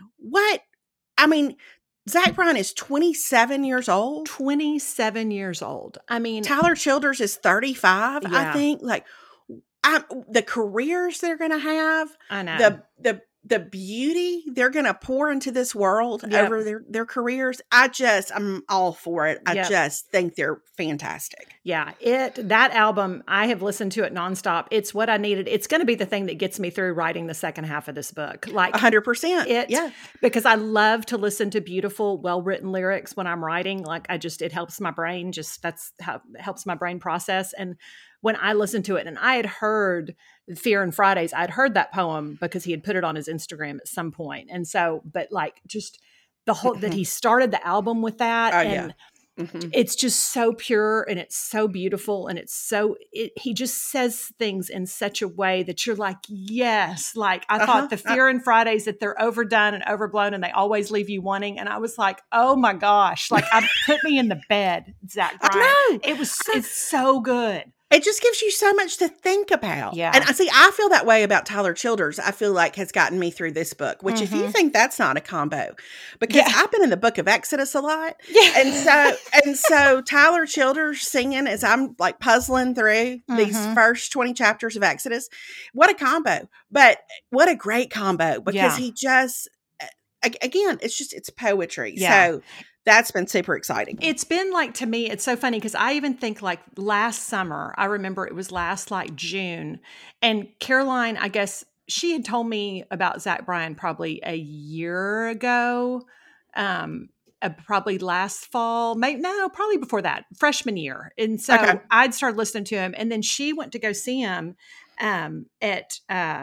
[SPEAKER 1] Zach Bryan is 27 years old.
[SPEAKER 2] 27 years old. I mean,
[SPEAKER 1] Tyler Childers is 35, I think. Like, the careers they're going to have.
[SPEAKER 2] I know.
[SPEAKER 1] The beauty they're going to pour into this world over their careers. I'm all for it. I just think they're fantastic.
[SPEAKER 2] Yeah. That album, I have listened to it nonstop. It's what I needed. It's going to be the thing that gets me through writing the second half of this book. Like
[SPEAKER 1] 100%.
[SPEAKER 2] Because I love to listen to beautiful, well-written lyrics when I'm writing. Like it helps my brain. That's how it helps my brain process. And when I listened to it, and I had heard Fear and Fridays, I'd heard that poem because he had put it on his Instagram at some point. And so, but like just the whole, that he started the album with that. It's just so pure and it's so beautiful. And he just says things in such a way that you're like, yes, like I thought the Fear and Fridays, that they're overdone and overblown and they always leave you wanting. And I was like, oh my gosh, like put me in the bed, Zach Bryan. It's so good.
[SPEAKER 1] It just gives you so much to think about.
[SPEAKER 2] Yeah.
[SPEAKER 1] And I feel that way about Tyler Childers. I feel like has gotten me through this book, which if you think that's not a combo, because I've been in the book of Exodus a lot. Yeah. And so Tyler Childers singing as I'm like puzzling through these first 20 chapters of Exodus. What a combo. But what a great combo, because he just, again, it's poetry. Yeah. So that's been super exciting.
[SPEAKER 2] It's been like, to me, it's so funny because I even think like last summer, I remember it was last like June, and Caroline, I guess she had told me about Zach Bryan probably a year ago, probably last fall, probably before that, freshman year. And so I'd started listening to him, and then she went to go see him at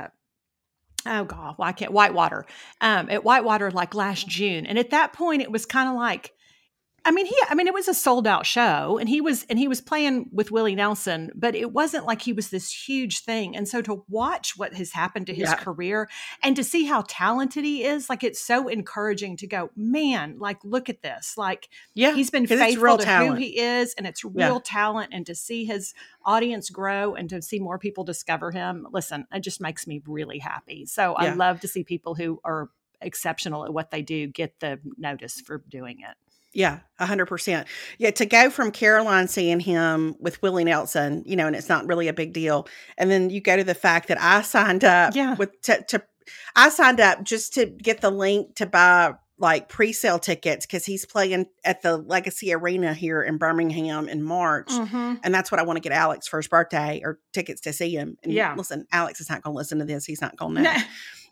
[SPEAKER 2] Whitewater, at Whitewater like last June. And at that point it was kind of like, it was a sold out show, and he was playing with Willie Nelson, but it wasn't like he was this huge thing. And so to watch what has happened to his career and to see how talented he is, like it's so encouraging to go, man, like look at this. Like he's been faithful to who he is, and it's real talent, and to see his audience grow and to see more people discover him. Listen, it just makes me really happy. So I love to see people who are exceptional at what they do get the notice for doing it.
[SPEAKER 1] Yeah, 100%. Yeah, to go from Caroline seeing him with Willie Nelson, and it's not really a big deal, and then you go to the fact that I signed up I signed up just to get the link to buy like pre-sale tickets because he's playing at the Legacy Arena here in Birmingham in March, and that's what I want to get Alex for his birthday, or tickets to see him. And listen, Alex is not going to listen to this; he's not going to know.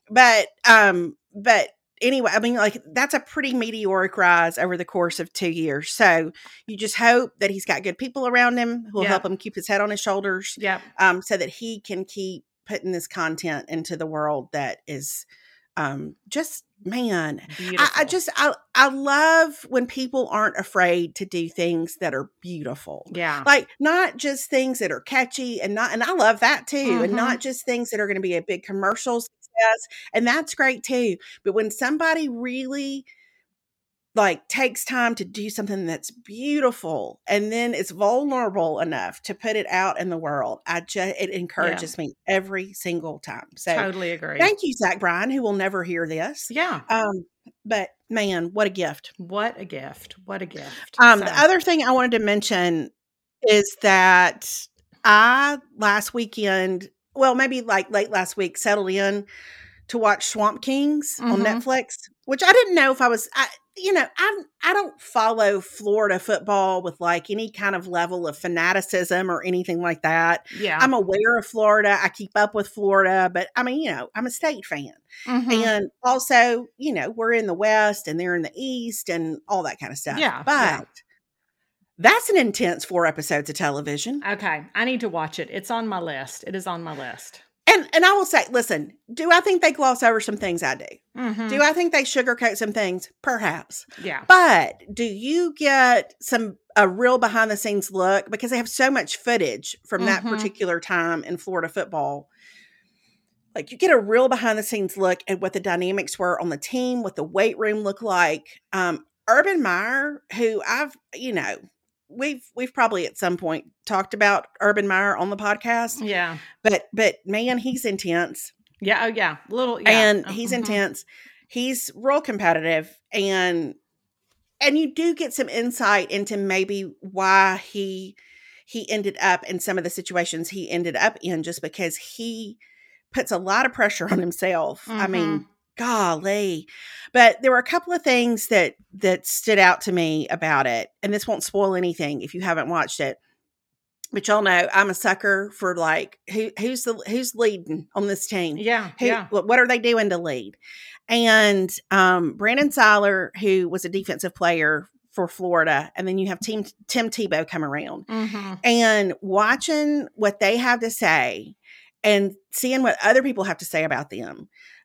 [SPEAKER 1] But anyway, that's a pretty meteoric rise over the course of 2 years. So you just hope that he's got good people around him who will help him keep his head on his shoulders. So that he can keep putting this content into the world that is just, man, I love when people aren't afraid to do things that are beautiful.
[SPEAKER 2] Yeah.
[SPEAKER 1] Like not just things that are catchy and I love that too. And not just things that are going to be a big commercial success. And that's great too. But when somebody really like takes time to do something that's beautiful and then it's vulnerable enough to put it out in the world, it encourages me every single time. So
[SPEAKER 2] totally agree.
[SPEAKER 1] Thank you, Zach Bryan, who will never hear this.
[SPEAKER 2] Yeah.
[SPEAKER 1] But man, what a gift.
[SPEAKER 2] What a gift. What a gift.
[SPEAKER 1] The other thing I wanted to mention is that I last weekend, well, maybe like late last week, settled in to watch Swamp Kings on Netflix, which I didn't know if I don't follow Florida football with like any kind of level of fanaticism or anything like that.
[SPEAKER 2] Yeah.
[SPEAKER 1] I'm aware of Florida. I keep up with Florida, but I'm a state fan. And also, we're in the West and they're in the East and all that kind of stuff.
[SPEAKER 2] Yeah.
[SPEAKER 1] But that's an intense 4 episodes of television.
[SPEAKER 2] Okay. I need to watch it. It's on my list. It is on my list.
[SPEAKER 1] And I will say, listen, do I think they gloss over some things? I do. Do I think they sugarcoat some things? Perhaps.
[SPEAKER 2] Yeah.
[SPEAKER 1] But do you get a real behind the scenes look? Because they have so much footage from that particular time in Florida football. Like you get a real behind the scenes look at what the dynamics were on the team, what the weight room looked like. Urban Meyer, who I've, we've probably at some point talked about Urban Meyer on the podcast.
[SPEAKER 2] Yeah.
[SPEAKER 1] But man, he's intense.
[SPEAKER 2] Yeah. Oh yeah.
[SPEAKER 1] And he's intense. He's real competitive, and you do get some insight into maybe why he ended up in some of the situations he ended up in, just because he puts a lot of pressure on himself. I mean, golly. But there were a couple of things that stood out to me about it, and this won't spoil anything if you haven't watched it. But y'all know I'm a sucker for like who's leading on this team.
[SPEAKER 2] Yeah.
[SPEAKER 1] What are they doing to lead? And Brandon Seiler, who was a defensive player for Florida, and then you have Tim Tebow come around, and watching what they have to say and seeing what other people have to say about them.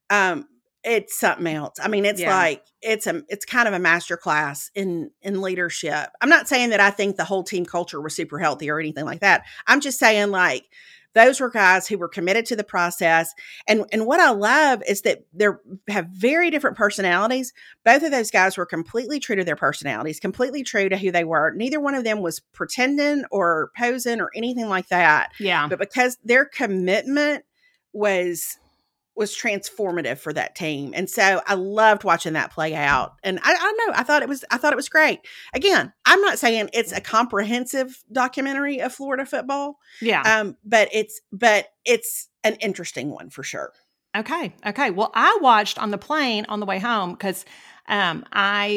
[SPEAKER 1] It's something else. I mean, it's like, it's kind of a master class in leadership. I'm not saying that I think the whole team culture was super healthy or anything like that. I'm just saying, like, those were guys who were committed to the process. And what I love is that they have very different personalities. Both of those guys were completely true to their personalities, completely true to who they were. Neither one of them was pretending or posing or anything like that.
[SPEAKER 2] Yeah.
[SPEAKER 1] But because their commitment was transformative for that team. And so I loved watching that play out. And I don't know, I thought it was great. Again, I'm not saying it's a comprehensive documentary of Florida football.
[SPEAKER 2] Yeah.
[SPEAKER 1] But it's an interesting one for sure.
[SPEAKER 2] Okay. Well, I watched on the plane on the way home because I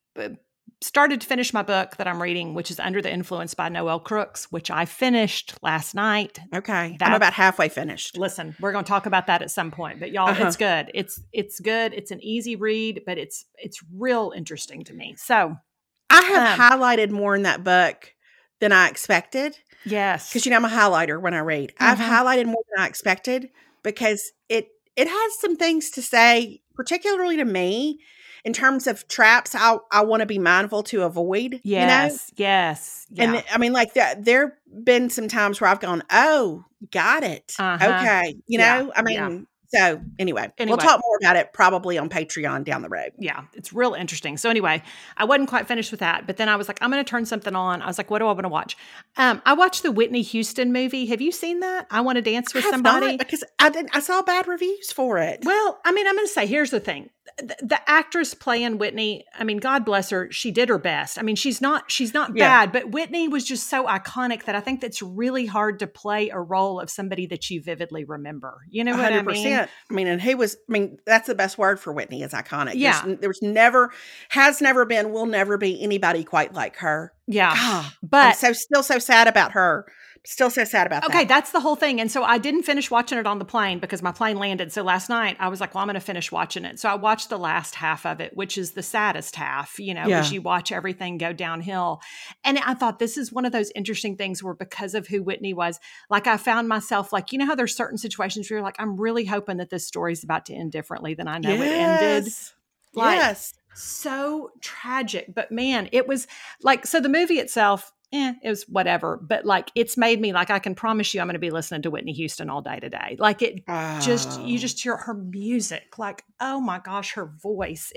[SPEAKER 2] started to finish my book that I'm reading, which is Under the Influence by Noelle Crooks, which I finished last night.
[SPEAKER 1] Okay. I'm about halfway finished.
[SPEAKER 2] Listen, we're going to talk about that at some point, but y'all, it's good. It's good. It's an easy read, but it's real interesting to me. So
[SPEAKER 1] I have highlighted more in that book than I expected.
[SPEAKER 2] Yes.
[SPEAKER 1] Because, I'm a highlighter when I read. I've highlighted more than I expected because it has some things to say, particularly to me, in terms of traps I want to be mindful to avoid.
[SPEAKER 2] Yes. Yes. Yeah.
[SPEAKER 1] And I mean, like there been some times where I've gone, oh, got it. Okay. I mean, so anyway, we'll talk more about it probably on Patreon down the road.
[SPEAKER 2] Yeah. It's real interesting. So anyway, I wasn't quite finished with that, but then I was like, I'm going to turn something on. I was like, what do I want to watch? I watched the Whitney Houston movie. Have you seen that? I Want to Dance with Somebody?
[SPEAKER 1] Not, because I saw bad reviews for it.
[SPEAKER 2] Well, I mean, I'm going to say, here's the thing. The actress playing Whitney, I mean, God bless her. She did her best. I mean, she's not bad, but Whitney was just so iconic that I think that's really hard to play a role of somebody that you vividly remember. You know what 100%.
[SPEAKER 1] I mean, and that's the best word for Whitney is iconic.
[SPEAKER 2] Yeah.
[SPEAKER 1] There's never, has never been, will never be anybody quite like her.
[SPEAKER 2] Yeah.
[SPEAKER 1] God,
[SPEAKER 2] but
[SPEAKER 1] I'm still so sad about her. Still so sad about that.
[SPEAKER 2] Okay, that's the whole thing. And so I didn't finish watching it on the plane because my plane landed. So last night I was like, well, I'm going to finish watching it. So I watched the last half of it, which is the saddest half, as you watch everything go downhill. And I thought this is one of those interesting things where because of who Whitney was, like I found myself like, how there's certain situations where you're like, I'm really hoping that this story's about to end differently than I know it ended.
[SPEAKER 1] Yes.
[SPEAKER 2] So tragic. But man, it was like, so the movie itself, it was whatever, but like it's made me like I can promise you I'm going to be listening to Whitney Houston all day today. Like you just hear her music, like oh my gosh, her voice.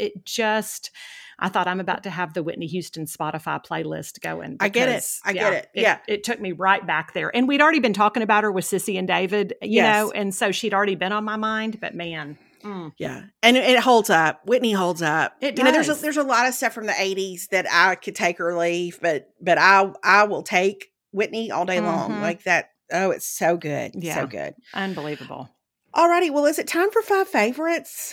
[SPEAKER 2] I thought I'm about to have the Whitney Houston Spotify playlist going.
[SPEAKER 1] I get it. Yeah,
[SPEAKER 2] it took me right back there, and we'd already been talking about her with Sissy and David, you know, and so she'd already been on my mind. But man.
[SPEAKER 1] Yeah. And it holds up. Whitney holds up.
[SPEAKER 2] It does.
[SPEAKER 1] There's a lot of stuff from the 80s that I could take or leave, but I will take Whitney all day long. Like that. Oh, it's so good.
[SPEAKER 2] Yeah.
[SPEAKER 1] So good.
[SPEAKER 2] Unbelievable.
[SPEAKER 1] All righty. Well, is it time for 5 favorites?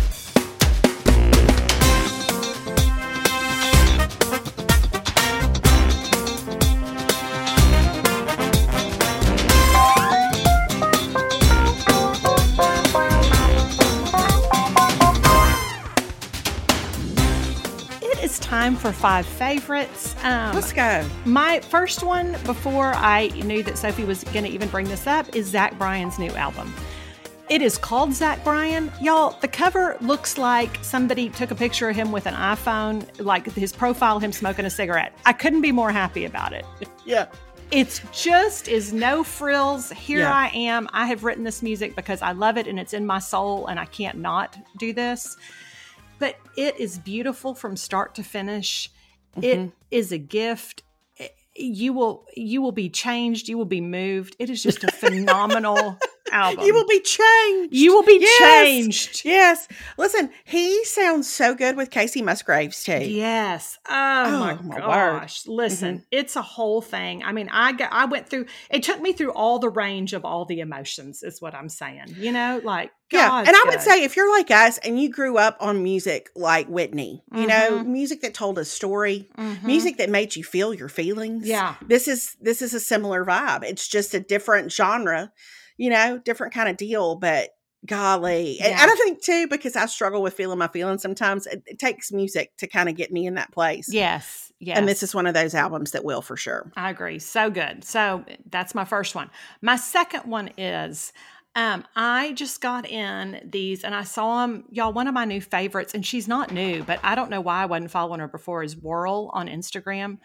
[SPEAKER 2] Time for 5 favorites.
[SPEAKER 1] Let's go.
[SPEAKER 2] My first one, before I knew that Sophie was going to even bring this up, is Zach Bryan's new album. It is called Zach Bryan. Y'all, the cover looks like somebody took a picture of him with an iPhone, like his profile, him smoking a cigarette. I couldn't be more happy about it.
[SPEAKER 1] Yeah.
[SPEAKER 2] It's just is no frills. Here I am. I have written this music because I love it and it's in my soul and I can't not do this. But it is beautiful from start to finish. It is a gift. you will be changed. You will be moved. It is just a phenomenal album.
[SPEAKER 1] You will be changed.
[SPEAKER 2] You will be changed.
[SPEAKER 1] Yes. Listen, he sounds so good with Kacey Musgraves too.
[SPEAKER 2] Yes. Oh my gosh.
[SPEAKER 1] Word.
[SPEAKER 2] Listen, it's a whole thing. I mean, I went through, it took me through all the range of all the emotions is what I'm saying. You know, like, God's
[SPEAKER 1] and I
[SPEAKER 2] good.
[SPEAKER 1] would say if you're like us and you grew up on music like Whitney, you know, music that told a story, music that made you feel your feelings.
[SPEAKER 2] Yeah.
[SPEAKER 1] This is a similar vibe. It's just a different genre, you know, different kind of deal, but golly.
[SPEAKER 2] Yeah.
[SPEAKER 1] And I think too, because I struggle with feeling my feelings sometimes, it takes music to kind of get me in that place.
[SPEAKER 2] Yes. Yes.
[SPEAKER 1] And this is one of those albums that will for sure.
[SPEAKER 2] I agree. So good. So that's my first one. My second one is, I just got in these and I saw them, y'all, one of my new favorites, and she's not new, but I don't know why I wasn't following her before, is Whirl on Instagram.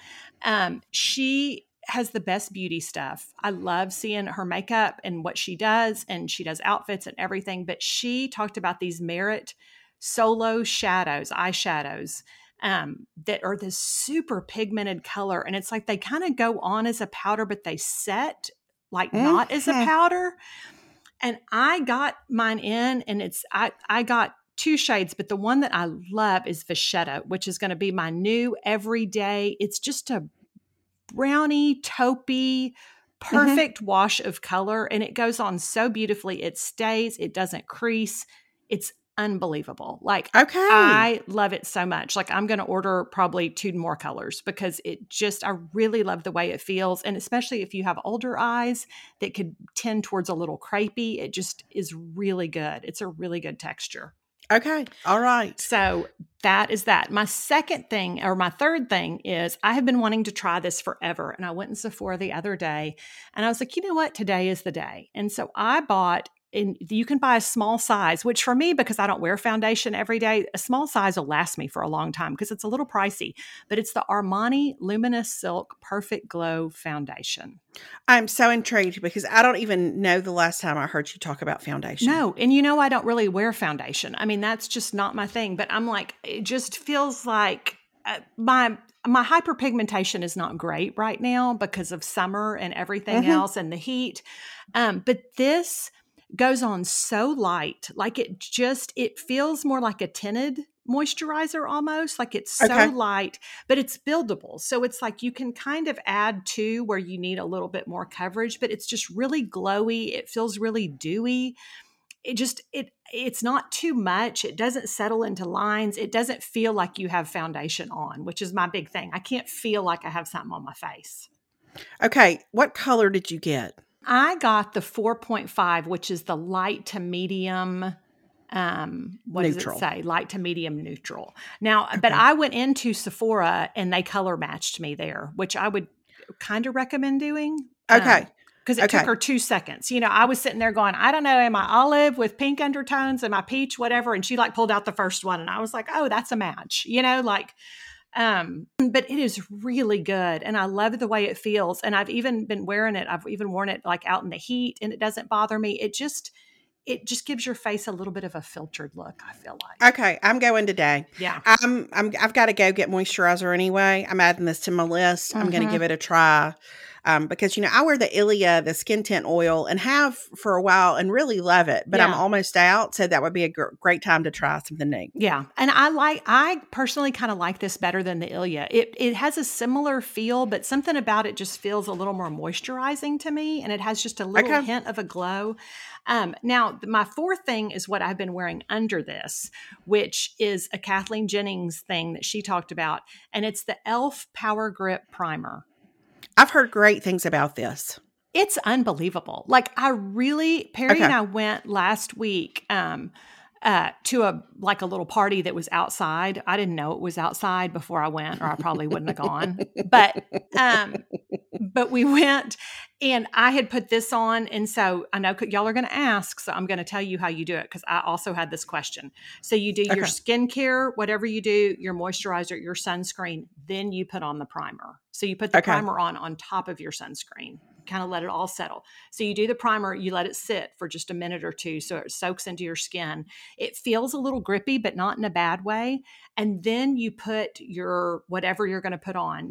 [SPEAKER 2] She has the best beauty stuff. I love seeing her makeup and what she does, and she does outfits and everything, but she talked about these Merit Solo shadows, eyeshadows, that are this super pigmented color. And it's like they kind of go on as a powder, but they set like not as a powder. And I got mine in, and I got 2 shades, but the one that I love is Vachetta, which is going to be my new everyday. It's just a brownie, taupey, perfect wash of color, and it goes on so beautifully. It stays, it doesn't crease. It's unbelievable. Like, I love it so much. Like, I'm going to order probably 2 more colors because I really love the way it feels. And especially if you have older eyes that could tend towards a little crepey, it just is really good. It's a really good texture.
[SPEAKER 1] Okay. All right.
[SPEAKER 2] So that is that. My third thing is I have been wanting to try this forever. And I went in Sephora the other day and I was like, you know what? Today is the day. And so I bought, and you can buy a small size, which for me, because I don't wear foundation every day, a small size will last me for a long time because it's a little pricey, but it's the Armani Luminous Silk Perfect Glow Foundation.
[SPEAKER 1] I'm so intrigued because I don't even know the last time I heard you talk about foundation.
[SPEAKER 2] No. And you know, I don't really wear foundation. I mean, that's just not my thing, but I'm like, it just feels like my hyperpigmentation is not great right now because of summer and everything else and the heat. But this goes on so light, like it feels more like a tinted moisturizer almost, like it's so light, but it's buildable. So it's like you can kind of add to where you need a little bit more coverage, but it's just really glowy. It feels really dewy. It's not too much. It doesn't settle into lines. It doesn't feel like you have foundation on, which is my big thing. I can't feel like I have something on my face.
[SPEAKER 1] Okay. What color did you get?
[SPEAKER 2] I got the 4.5, which is the light to medium. What
[SPEAKER 1] neutral.
[SPEAKER 2] Does it say? Light to medium neutral. Now, but I went into Sephora and they color matched me there, which I would kind of recommend doing.
[SPEAKER 1] Okay.
[SPEAKER 2] Because it took her 2 seconds. You know, I was sitting there going, I don't know, am I olive with pink undertones? Am I peach? Whatever. And she like pulled out the first one and I was like, oh, that's a match. You know, like, but it is really good. And I love the way it feels. And I've even been wearing it. I've even worn it like out in the heat and it doesn't bother me. It just gives your face a little bit of a filtered look, I feel like.
[SPEAKER 1] Okay, I'm going today.
[SPEAKER 2] Yeah.
[SPEAKER 1] I've got to go get moisturizer anyway. I'm adding this to my list. I'm going to give it a try. Because, you know, I wear the Ilia, the skin tint oil, and have for a while and really love it, but I'm almost out. So that would be a great time to try something new.
[SPEAKER 2] Yeah. And I personally kind of like this better than the Ilia. It has a similar feel, but something about it just feels a little more moisturizing to me. And it has just a little hint of a glow. Now, my fourth thing is what I've been wearing under this, which is a Kathleen Jennings thing that she talked about. And it's the e.l.f. Power Grip Primer.
[SPEAKER 1] I've heard great things about this.
[SPEAKER 2] It's unbelievable. Like Perry and I went last week to a little party that was outside. I didn't know it was outside before I went, or I probably wouldn't have gone. But we went and I had put this on. And so I know y'all are going to ask, so I'm going to tell you how you do it because I also had this question. So you do your skincare, whatever you do, your moisturizer, your sunscreen, then you put on the primer. So you put the primer on top of your sunscreen, kind of let it all settle. So you do the primer, you let it sit for just a minute or two so it soaks into your skin. It feels a little grippy, but not in a bad way. And then you put your, whatever you're going to put on, your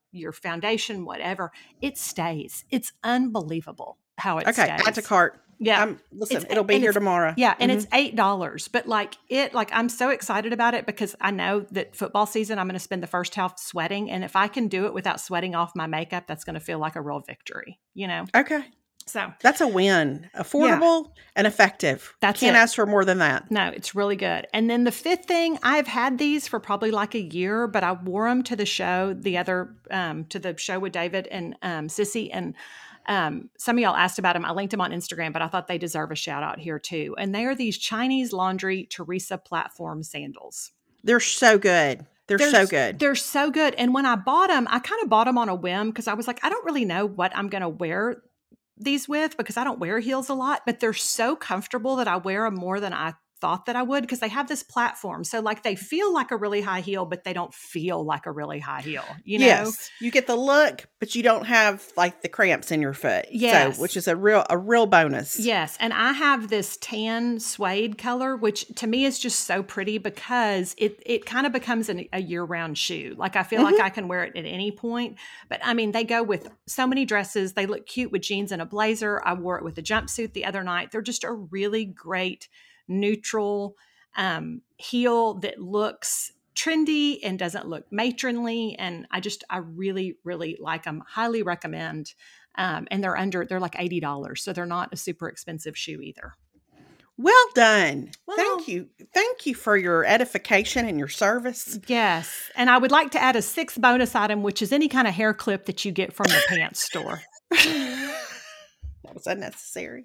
[SPEAKER 2] your foundation, whatever, it stays. It's unbelievable how it stays.
[SPEAKER 1] Okay, add to cart.
[SPEAKER 2] Yeah.
[SPEAKER 1] Listen, it'll be here tomorrow.
[SPEAKER 2] Yeah. And it's $8, but I'm so excited about it because I know that football season, I'm going to spend the first half sweating. And if I can do it without sweating off my makeup, that's going to feel like a real victory,
[SPEAKER 1] Okay.
[SPEAKER 2] So
[SPEAKER 1] that's a win. Affordable and effective. Can't ask for more than that.
[SPEAKER 2] No, it's really good. And then the fifth thing, I've had these for probably like a year, but I wore them to the show, to the show with David and Sissy. And some of y'all asked about them. I linked them on Instagram, but I thought they deserve a shout out here too. And they are these Chinese laundry Teresa platform sandals.
[SPEAKER 1] They're so good. They're so good.
[SPEAKER 2] They're so good. And when I bought them, I kind of bought them on a whim because I was like, I don't really know what I'm going to wear these with because I don't wear heels a lot, but they're so comfortable that I wear them more than I thought that I would because they have this platform. So like they feel like a really high heel, but they don't feel like a really high heel,
[SPEAKER 1] Yes. You get the look, but you don't have like the cramps in your foot.
[SPEAKER 2] Yes.
[SPEAKER 1] So, which is a real bonus.
[SPEAKER 2] Yes. And I have this tan suede color, which to me is just so pretty because it kind of becomes a year-round shoe. Like I feel like I can wear it at any point. But I mean, they go with so many dresses. They look cute with jeans and a blazer. I wore it with a jumpsuit the other night. They're just a really great neutral heel that looks trendy and doesn't look matronly. And I really, really like them. Highly recommend. And they're like $80. So they're not a super expensive shoe either.
[SPEAKER 1] Well done. Well, thank you. Thank you for your edification and your service.
[SPEAKER 2] Yes. And I would like to add a sixth bonus item, which is any kind of hair clip that you get from the pants store.
[SPEAKER 1] That was unnecessary.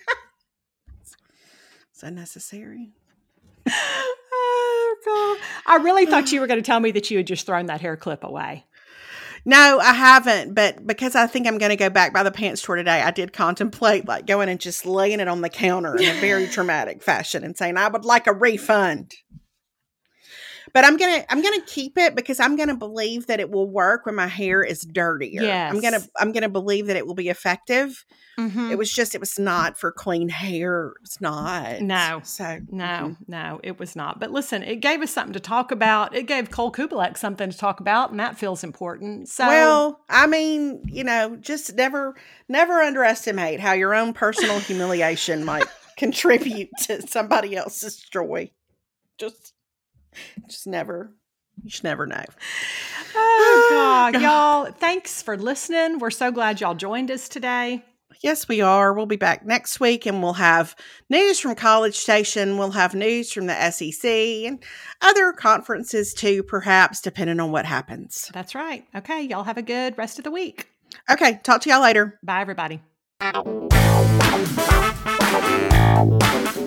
[SPEAKER 1] Unnecessary.
[SPEAKER 2] Oh God! I really thought you were going to tell me that you had just thrown that hair clip away.
[SPEAKER 1] No, I haven't. But because I think I'm going to go back by the pants store today, I did contemplate like going and just laying it on the counter in a very dramatic fashion and saying I would like a refund. But I'm gonna keep it because I'm gonna believe that it will work when my hair is dirtier.
[SPEAKER 2] Yes.
[SPEAKER 1] I'm gonna believe that it will be effective.
[SPEAKER 2] Mm-hmm.
[SPEAKER 1] It was not for clean hair. It's not.
[SPEAKER 2] No.
[SPEAKER 1] So
[SPEAKER 2] no, it was not. But listen, it gave us something to talk about. It gave Cole Kubelek something to talk about, and that feels important. So
[SPEAKER 1] well, I mean, just never underestimate how your own personal humiliation might contribute to somebody else's joy. Just never. You should never know.
[SPEAKER 2] Oh, God. Y'all, thanks for listening. We're so glad y'all joined us today.
[SPEAKER 1] Yes, we are. We'll be back next week and we'll have news from College Station. We'll have news from the SEC and other conferences too, perhaps, depending on what happens.
[SPEAKER 2] That's right. Okay. Y'all have a good rest of the week.
[SPEAKER 1] Okay. Talk to y'all later.
[SPEAKER 2] Bye, everybody.